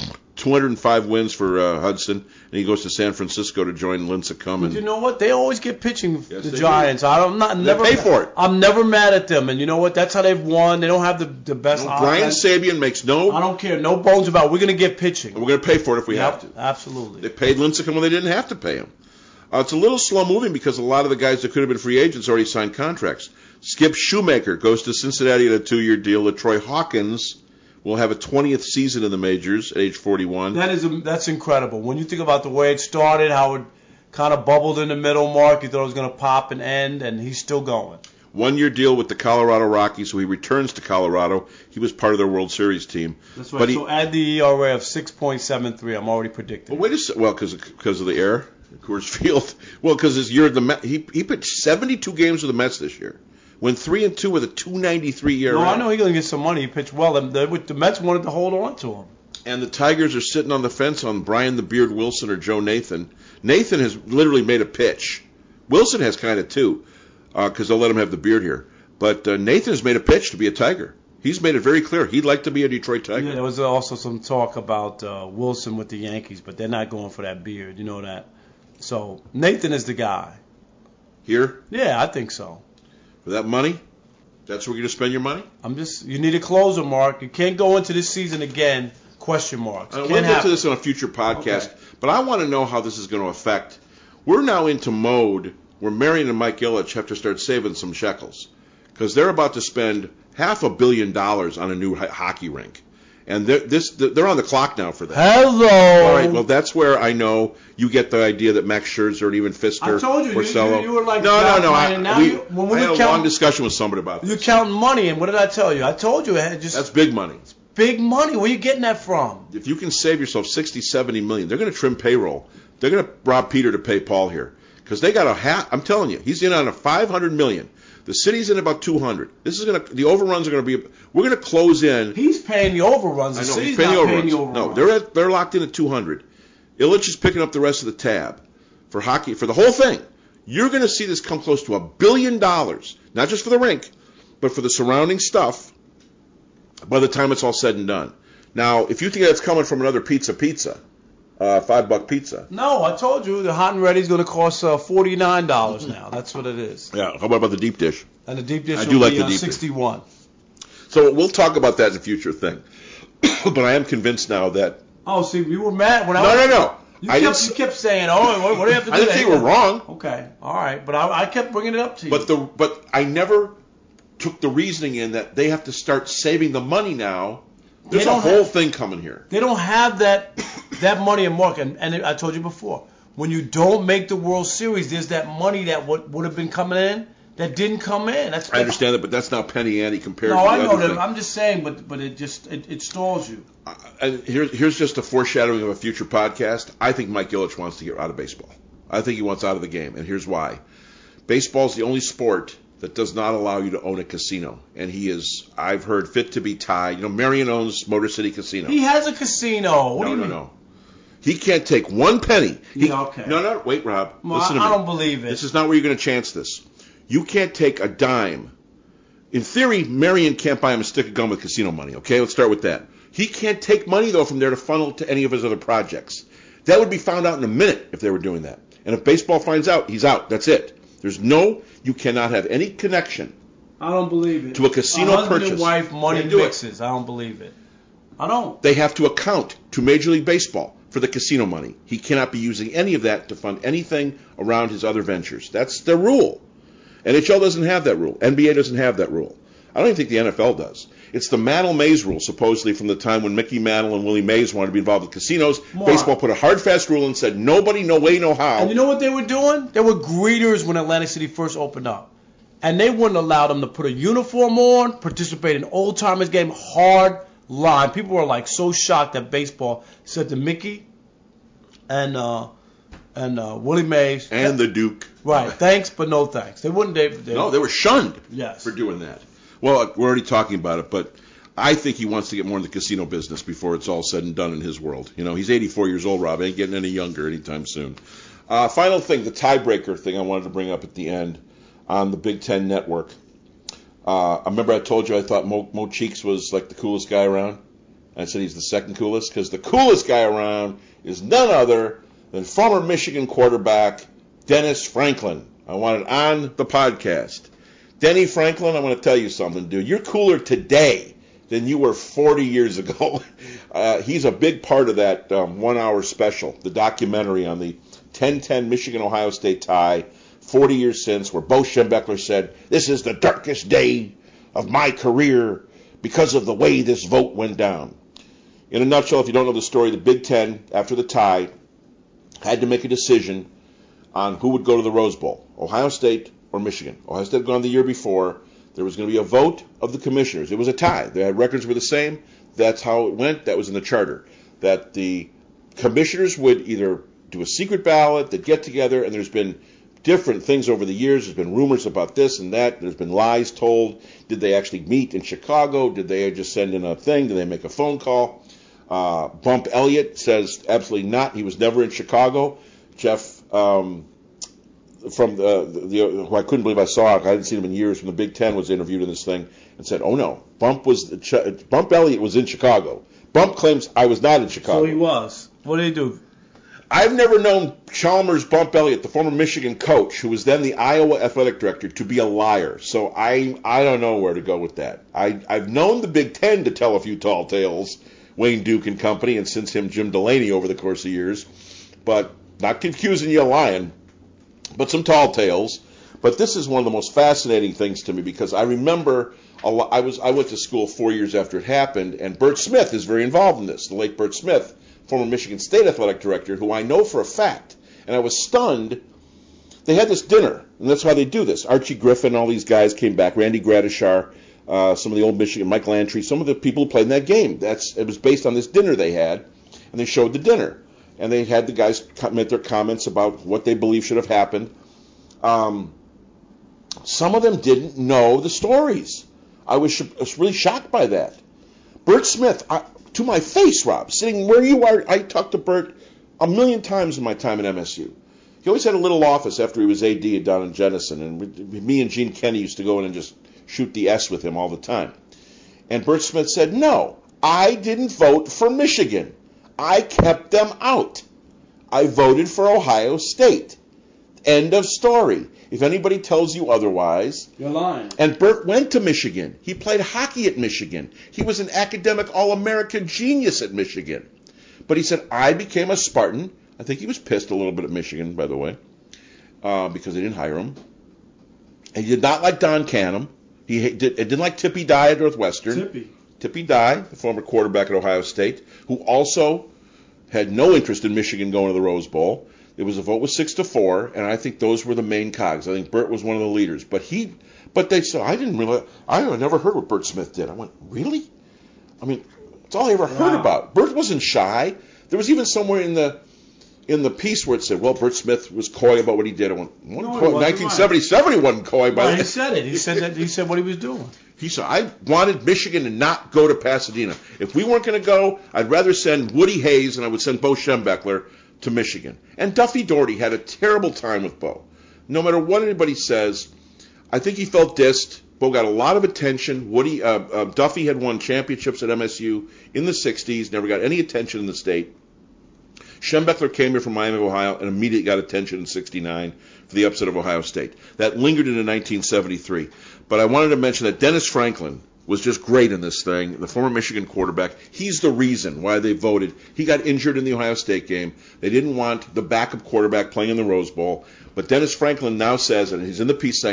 S2: 205 wins for Hudson, and he goes to San Francisco to join Lincecum.
S3: But you know what? They always get pitching.
S2: Yes,
S3: the
S2: they
S3: Giants.
S2: do.
S3: Never
S2: pay for it.
S3: I'm never mad at them, and you know what? That's how they've won. They don't have the best.
S2: Brian Sabian makes no.
S3: I don't care. No bones about it. We're going to get pitching.
S2: And we're going to pay for it if we have to.
S3: Absolutely.
S2: They paid Lincecum when they didn't have to pay him. It's a little slow moving because a lot of the guys that could have been free agents already signed contracts. Skip Shoemaker goes to Cincinnati at a 2-year deal. LaTroy Hawkins will have a 20th season in the majors at age 41.
S3: That's incredible. When you think about the way it started, how it kind of bubbled in the middle, Mark, you thought it was going to pop and end, and he's still going.
S2: 1-year deal with the Colorado Rockies, so he returns to Colorado. He was part of their World Series team.
S3: That's right. So add the ERA of 6.73. I'm already predicting.
S2: Well, wait a second. Well, because of the air, Coors Field. Well, because his year at the Mets, he pitched 72 games with the Mets this year. Went 3-2 with a 2.93 ERA.
S3: No, I know he's going to get some money. He pitched well. The Mets wanted to hold on to him.
S2: And the Tigers are sitting on the fence on Brian the Beard Wilson or Joe Nathan. Nathan has literally made a pitch. Wilson has kind of too, because they'll let him have the beard here. But Nathan has made a pitch to be a Tiger. He's made it very clear he'd like to be a Detroit Tiger.
S3: Yeah, there was also some talk about Wilson with the Yankees, but they're not going for that beard. You know that. So Nathan is the guy.
S2: Here?
S3: Yeah, I think so.
S2: For that money? That's where you're going to spend your money?
S3: You need a closer, Mark. You can't go into this season again, question marks.
S2: We'll get to this on a future podcast, but I want to know how this is going to affect. We're now into mode where Marion and Mike Ilitch have to start saving some shekels because they're about to spend $500 million on a new hockey rink. And they're on the clock now for that.
S3: Hello.
S2: All right, well, that's where I know you get the idea that Max Scherzer and even Fisker
S3: I told you,
S2: Porcello.
S3: you were like,
S2: no. I had a long
S3: count,
S2: discussion with somebody about this.
S3: You're counting money, and what did I tell you? I told you
S2: that's big money.
S3: It's big money. Where are you getting that from?
S2: If you can save yourself $60, $70 million, they're going to trim payroll. They're going to rob Peter to pay Paul here because they got I'm telling you, he's in on a $500 million. The city's in about 200. The overruns are going to be. We're going to close in.
S3: He's paying the overruns. The city's not paying the overruns.
S2: No, they're locked in at 200. Ilitch is picking up the rest of the tab for hockey for the whole thing. You're going to see this come close to $1 billion, not just for the rink, but for the surrounding stuff. By the time it's all said and done. Now, if you think that's coming from another pizza, $5 pizza.
S3: No, I told you the hot and ready is going to cost $49 now. That's what it is.
S2: Yeah. How about the deep dish?
S3: And the deep dish
S2: I do like the deep
S3: $61.
S2: So we'll talk about that in a future thing. But I am convinced now that.
S3: Oh, see, you were mad when
S2: No.
S3: You kept saying, "Oh, what do you have to do?"
S2: I didn't say you were wrong.
S3: Okay, all right, but I kept bringing it up to
S2: you. But I never took the reasoning in that they have to start saving the money now. There's a whole thing coming here.
S3: They don't have that money in market. And I told you before, when you don't make the World Series, there's that money that would have been coming in that didn't come in.
S2: I understand that, but that's not penny ante compared to the
S3: other thing. No, I know that.
S2: Thing.
S3: I'm just saying, but it stalls you.
S2: And here's just a foreshadowing of a future podcast. I think Mike Ilitch wants to get out of baseball. I think he wants out of the game, and here's why. Baseball is the only sport that does not allow you to own a casino. And he is, I've heard, fit to be tied. Marion owns Motor City Casino.
S3: He has a casino. What do you mean?
S2: No. He can't take one penny.
S3: Okay.
S2: No. Wait, Rob. Listen to me.
S3: I don't believe it.
S2: This is not where you're going to chance this. You can't take a dime. In theory, Marion can't buy him a stick of gum with casino money. Okay, let's start with that. He can't take money, though, from there to funnel to any of his other projects. That would be found out in a minute if they were doing that. And if baseball finds out, he's out. That's it. You cannot have any connection.
S3: I don't believe it.
S2: To a casino
S3: husband
S2: purchase.
S3: And wife money mixes. I don't believe it. I don't.
S2: They have to account to Major League Baseball for the casino money. He cannot be using any of that to fund anything around his other ventures. That's the rule. NHL doesn't have that rule. NBA doesn't have that rule. I don't even think the NFL does. It's the Mantle-Mays rule, supposedly from the time when Mickey Mantle and Willie Mays wanted to be involved with casinos.
S3: Mark.
S2: Baseball put a hard, fast rule and said, nobody, no way, no how.
S3: And you know what they were doing? They were greeters when Atlantic City first opened up. And they wouldn't allow them to put a uniform on, participate in old-timers game, hard line. People were like so shocked that baseball said to Mickey and Willie Mays.
S2: And the Duke.
S3: Right. Thanks, but no thanks. They wouldn't.
S2: No, they were shunned
S3: Yes.
S2: for doing that. Well, we're already talking about it, but I think he wants to get more in the casino business before it's all said and done in his world. You know, he's 84 years old, Rob. Ain't getting any younger anytime soon. Final thing, the tiebreaker thing I wanted to bring up at the end on the Big Ten Network. I remember I told you I thought Mo Cheeks was like the coolest guy around. I said he's the second coolest because the coolest guy around is none other than former Michigan quarterback Dennis Franklin. I want it on the podcast. Denny Franklin, I want to tell you something, dude. You're cooler today than you were 40 years ago. He's a big part of that 1 hour special, the documentary on the 10-10 Michigan-Ohio State tie, 40 years since, where Bo Schembechler said, this is the darkest day of my career because of the way this vote went down. In a nutshell, if you don't know the story, the Big Ten, after the tie, had to make a decision on who would go to the Rose Bowl, Ohio State or Michigan. Ohio State had gone the year before. There was going to be a vote of the commissioners. It was a tie. Their records were the same. That's how it went. That was in the charter. That the commissioners would either do a secret ballot, they'd get together, and there's been different things over the years. There's been rumors about this and that. There's been lies told. Did they actually meet in Chicago? Did they just send in a thing? Did they make a phone call? Bump Elliott says absolutely not. He was never in Chicago. Jeff, from who I couldn't believe I saw, I hadn't seen him in years, from the Big Ten, was interviewed in this thing and said, oh no, Bump Elliott was in Chicago. Bump claims I was not in Chicago.
S3: So he was. What did he do?
S2: I've never known Chalmers Bump Elliott, the former Michigan coach, who was then the Iowa athletic director, to be a liar. So I don't know where to go with that. I've known the Big Ten to tell a few tall tales, Wayne Duke and company, and since him Jim Delaney over the course of years, but not confusing you lying, but some tall tales. But this is one of the most fascinating things to me because I remember I went to school 4 years after it happened, and Bert Smith is very involved in this, the late Bert Smith, former Michigan State athletic director, who I know for a fact, and I was stunned. They had this dinner, and that's why they do this. Archie Griffin, all these guys came back, Randy Gradishar, some of the old Michigan, Mike Lantry, some of the people who played in that game. It was based on this dinner they had, and they showed the dinner. And they had the guys make their comments about what they believe should have happened. Some of them didn't know the stories. I was really shocked by that. Bert Smith, to my face, Rob, sitting where you are, I talked to Bert a million times in my time at MSU. He always had a little office after he was AD down in Jenison, and me and Gene Kenny used to go in and just shoot the S with him all the time. And Bert Smith said, no, I didn't vote for Michigan. I kept them out. I voted for Ohio State. End of story. If anybody tells you otherwise,
S3: you're lying.
S2: And Bert went to Michigan. He played hockey at Michigan. He was an academic All-American genius at Michigan. But he said, I became a Spartan. I think he was pissed a little bit at Michigan, by the way, because they didn't hire him. And he did not like Don Canham. He didn't like Tippy Dye at Northwestern. Tippy Dye, the former quarterback at Ohio State, who also had no interest in Michigan going to the Rose Bowl. It was a vote with 6-4, and I think those were the main cogs. I think Bert was one of the leaders. But they said, I never heard what Bert Smith did. I went, really? I mean, it's all I ever heard about. Bert wasn't shy. There was even somewhere in the piece where it said, well, Bert Smith was coy about what he did. I went, 1977 he wasn't coy about it.
S3: He said it. He said what he was doing.
S2: He said, I wanted Michigan to not go to Pasadena. If we weren't going to go, I'd rather send Woody Hayes and I would send Bo Schembechler to Michigan. And Duffy Daugherty had a terrible time with Bo. No matter what anybody says, I think he felt dissed. Bo got a lot of attention. Duffy had won championships at MSU in the 60s, never got any attention in the state. Schembechler came here from Miami of Ohio and immediately got attention in 69 for the upset of Ohio State. That lingered into 1973. But I wanted to mention that Dennis Franklin was just great in this thing, the former Michigan quarterback. He's the reason why they voted. He got injured in the Ohio State game. They didn't want the backup quarterback playing in the Rose Bowl. But Dennis Franklin now says, and he's in the piece saying it,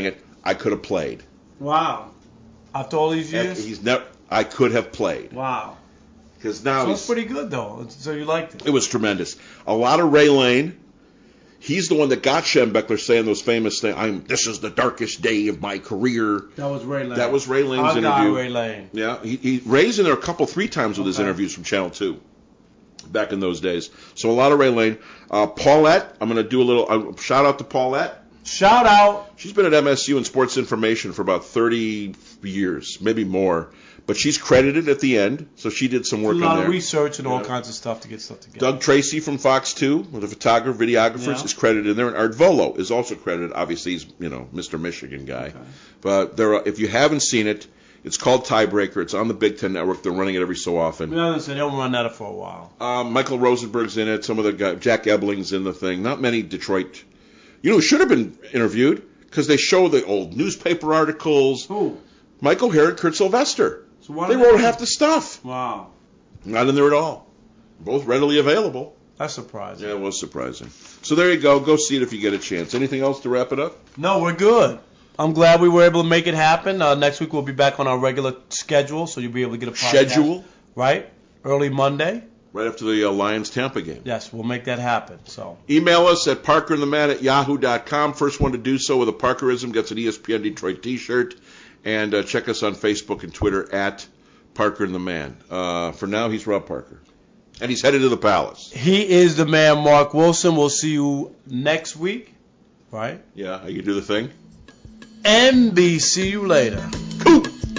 S2: I could have played.
S3: Wow. After all these years?
S2: I could have played.
S3: Wow.
S2: Because now
S3: So it's pretty good, though. So you liked it.
S2: It was tremendous. A lot of Ray Lane. He's the one that got Schembechler saying those famous things. This is the darkest day of my career.
S3: That was Ray Lane.
S2: That was Ray Lane's
S3: Our guy,
S2: interview.
S3: Ray Lane.
S2: Yeah, Ray's in there 3 times with his interviews from Channel 2 back in those days. So a lot of Ray Lane. Paulette, I'm going to do a little shout out to Paulette.
S3: Shout out.
S2: She's been at MSU in sports information for about 30 years, maybe more. But she's credited at the end, so she did some work on there.
S3: A lot of research and all kinds of stuff to get stuff together.
S2: Doug Tracy from Fox 2, the photographer, videographer, is credited in there. And Art Volo is also credited. Obviously, he's, Mr. Michigan guy. Okay. But if you haven't seen it, it's called Tiebreaker. It's on the Big Ten Network. They're running it every so often.
S3: They'll run that for a while.
S2: Michael Rosenberg's in it. Some of the guys, Jack Ebling's in the thing. Not many Detroit. Who should have been interviewed because they show the old newspaper articles.
S3: Who?
S2: Michael Herod, Kurt Sylvester.
S3: So
S2: they wrote half the stuff.
S3: Wow.
S2: Not in there at all. Both readily available.
S3: That's surprising.
S2: Yeah, it was surprising. So there you go. Go see it if you get a chance. Anything else to wrap it up?
S3: No, we're good. I'm glad we were able to make it happen. Next week we'll be back on our regular schedule, so you'll be able to get a podcast.
S2: Schedule?
S3: Right. Early Monday.
S2: Right after the Lions-Tampa game.
S3: Yes, we'll make that happen. So
S2: email us at parkerandtheman@yahoo.com. First one to do so with a Parkerism gets an ESPN Detroit T-shirt. And check us on Facebook and Twitter at Parker and the Man. For now, he's Rob Parker. And he's headed to the Palace.
S3: He is the man, Mark Wilson. We'll see you next week. Right?
S2: Yeah, you do the thing.
S3: NBC you later.
S2: Cool.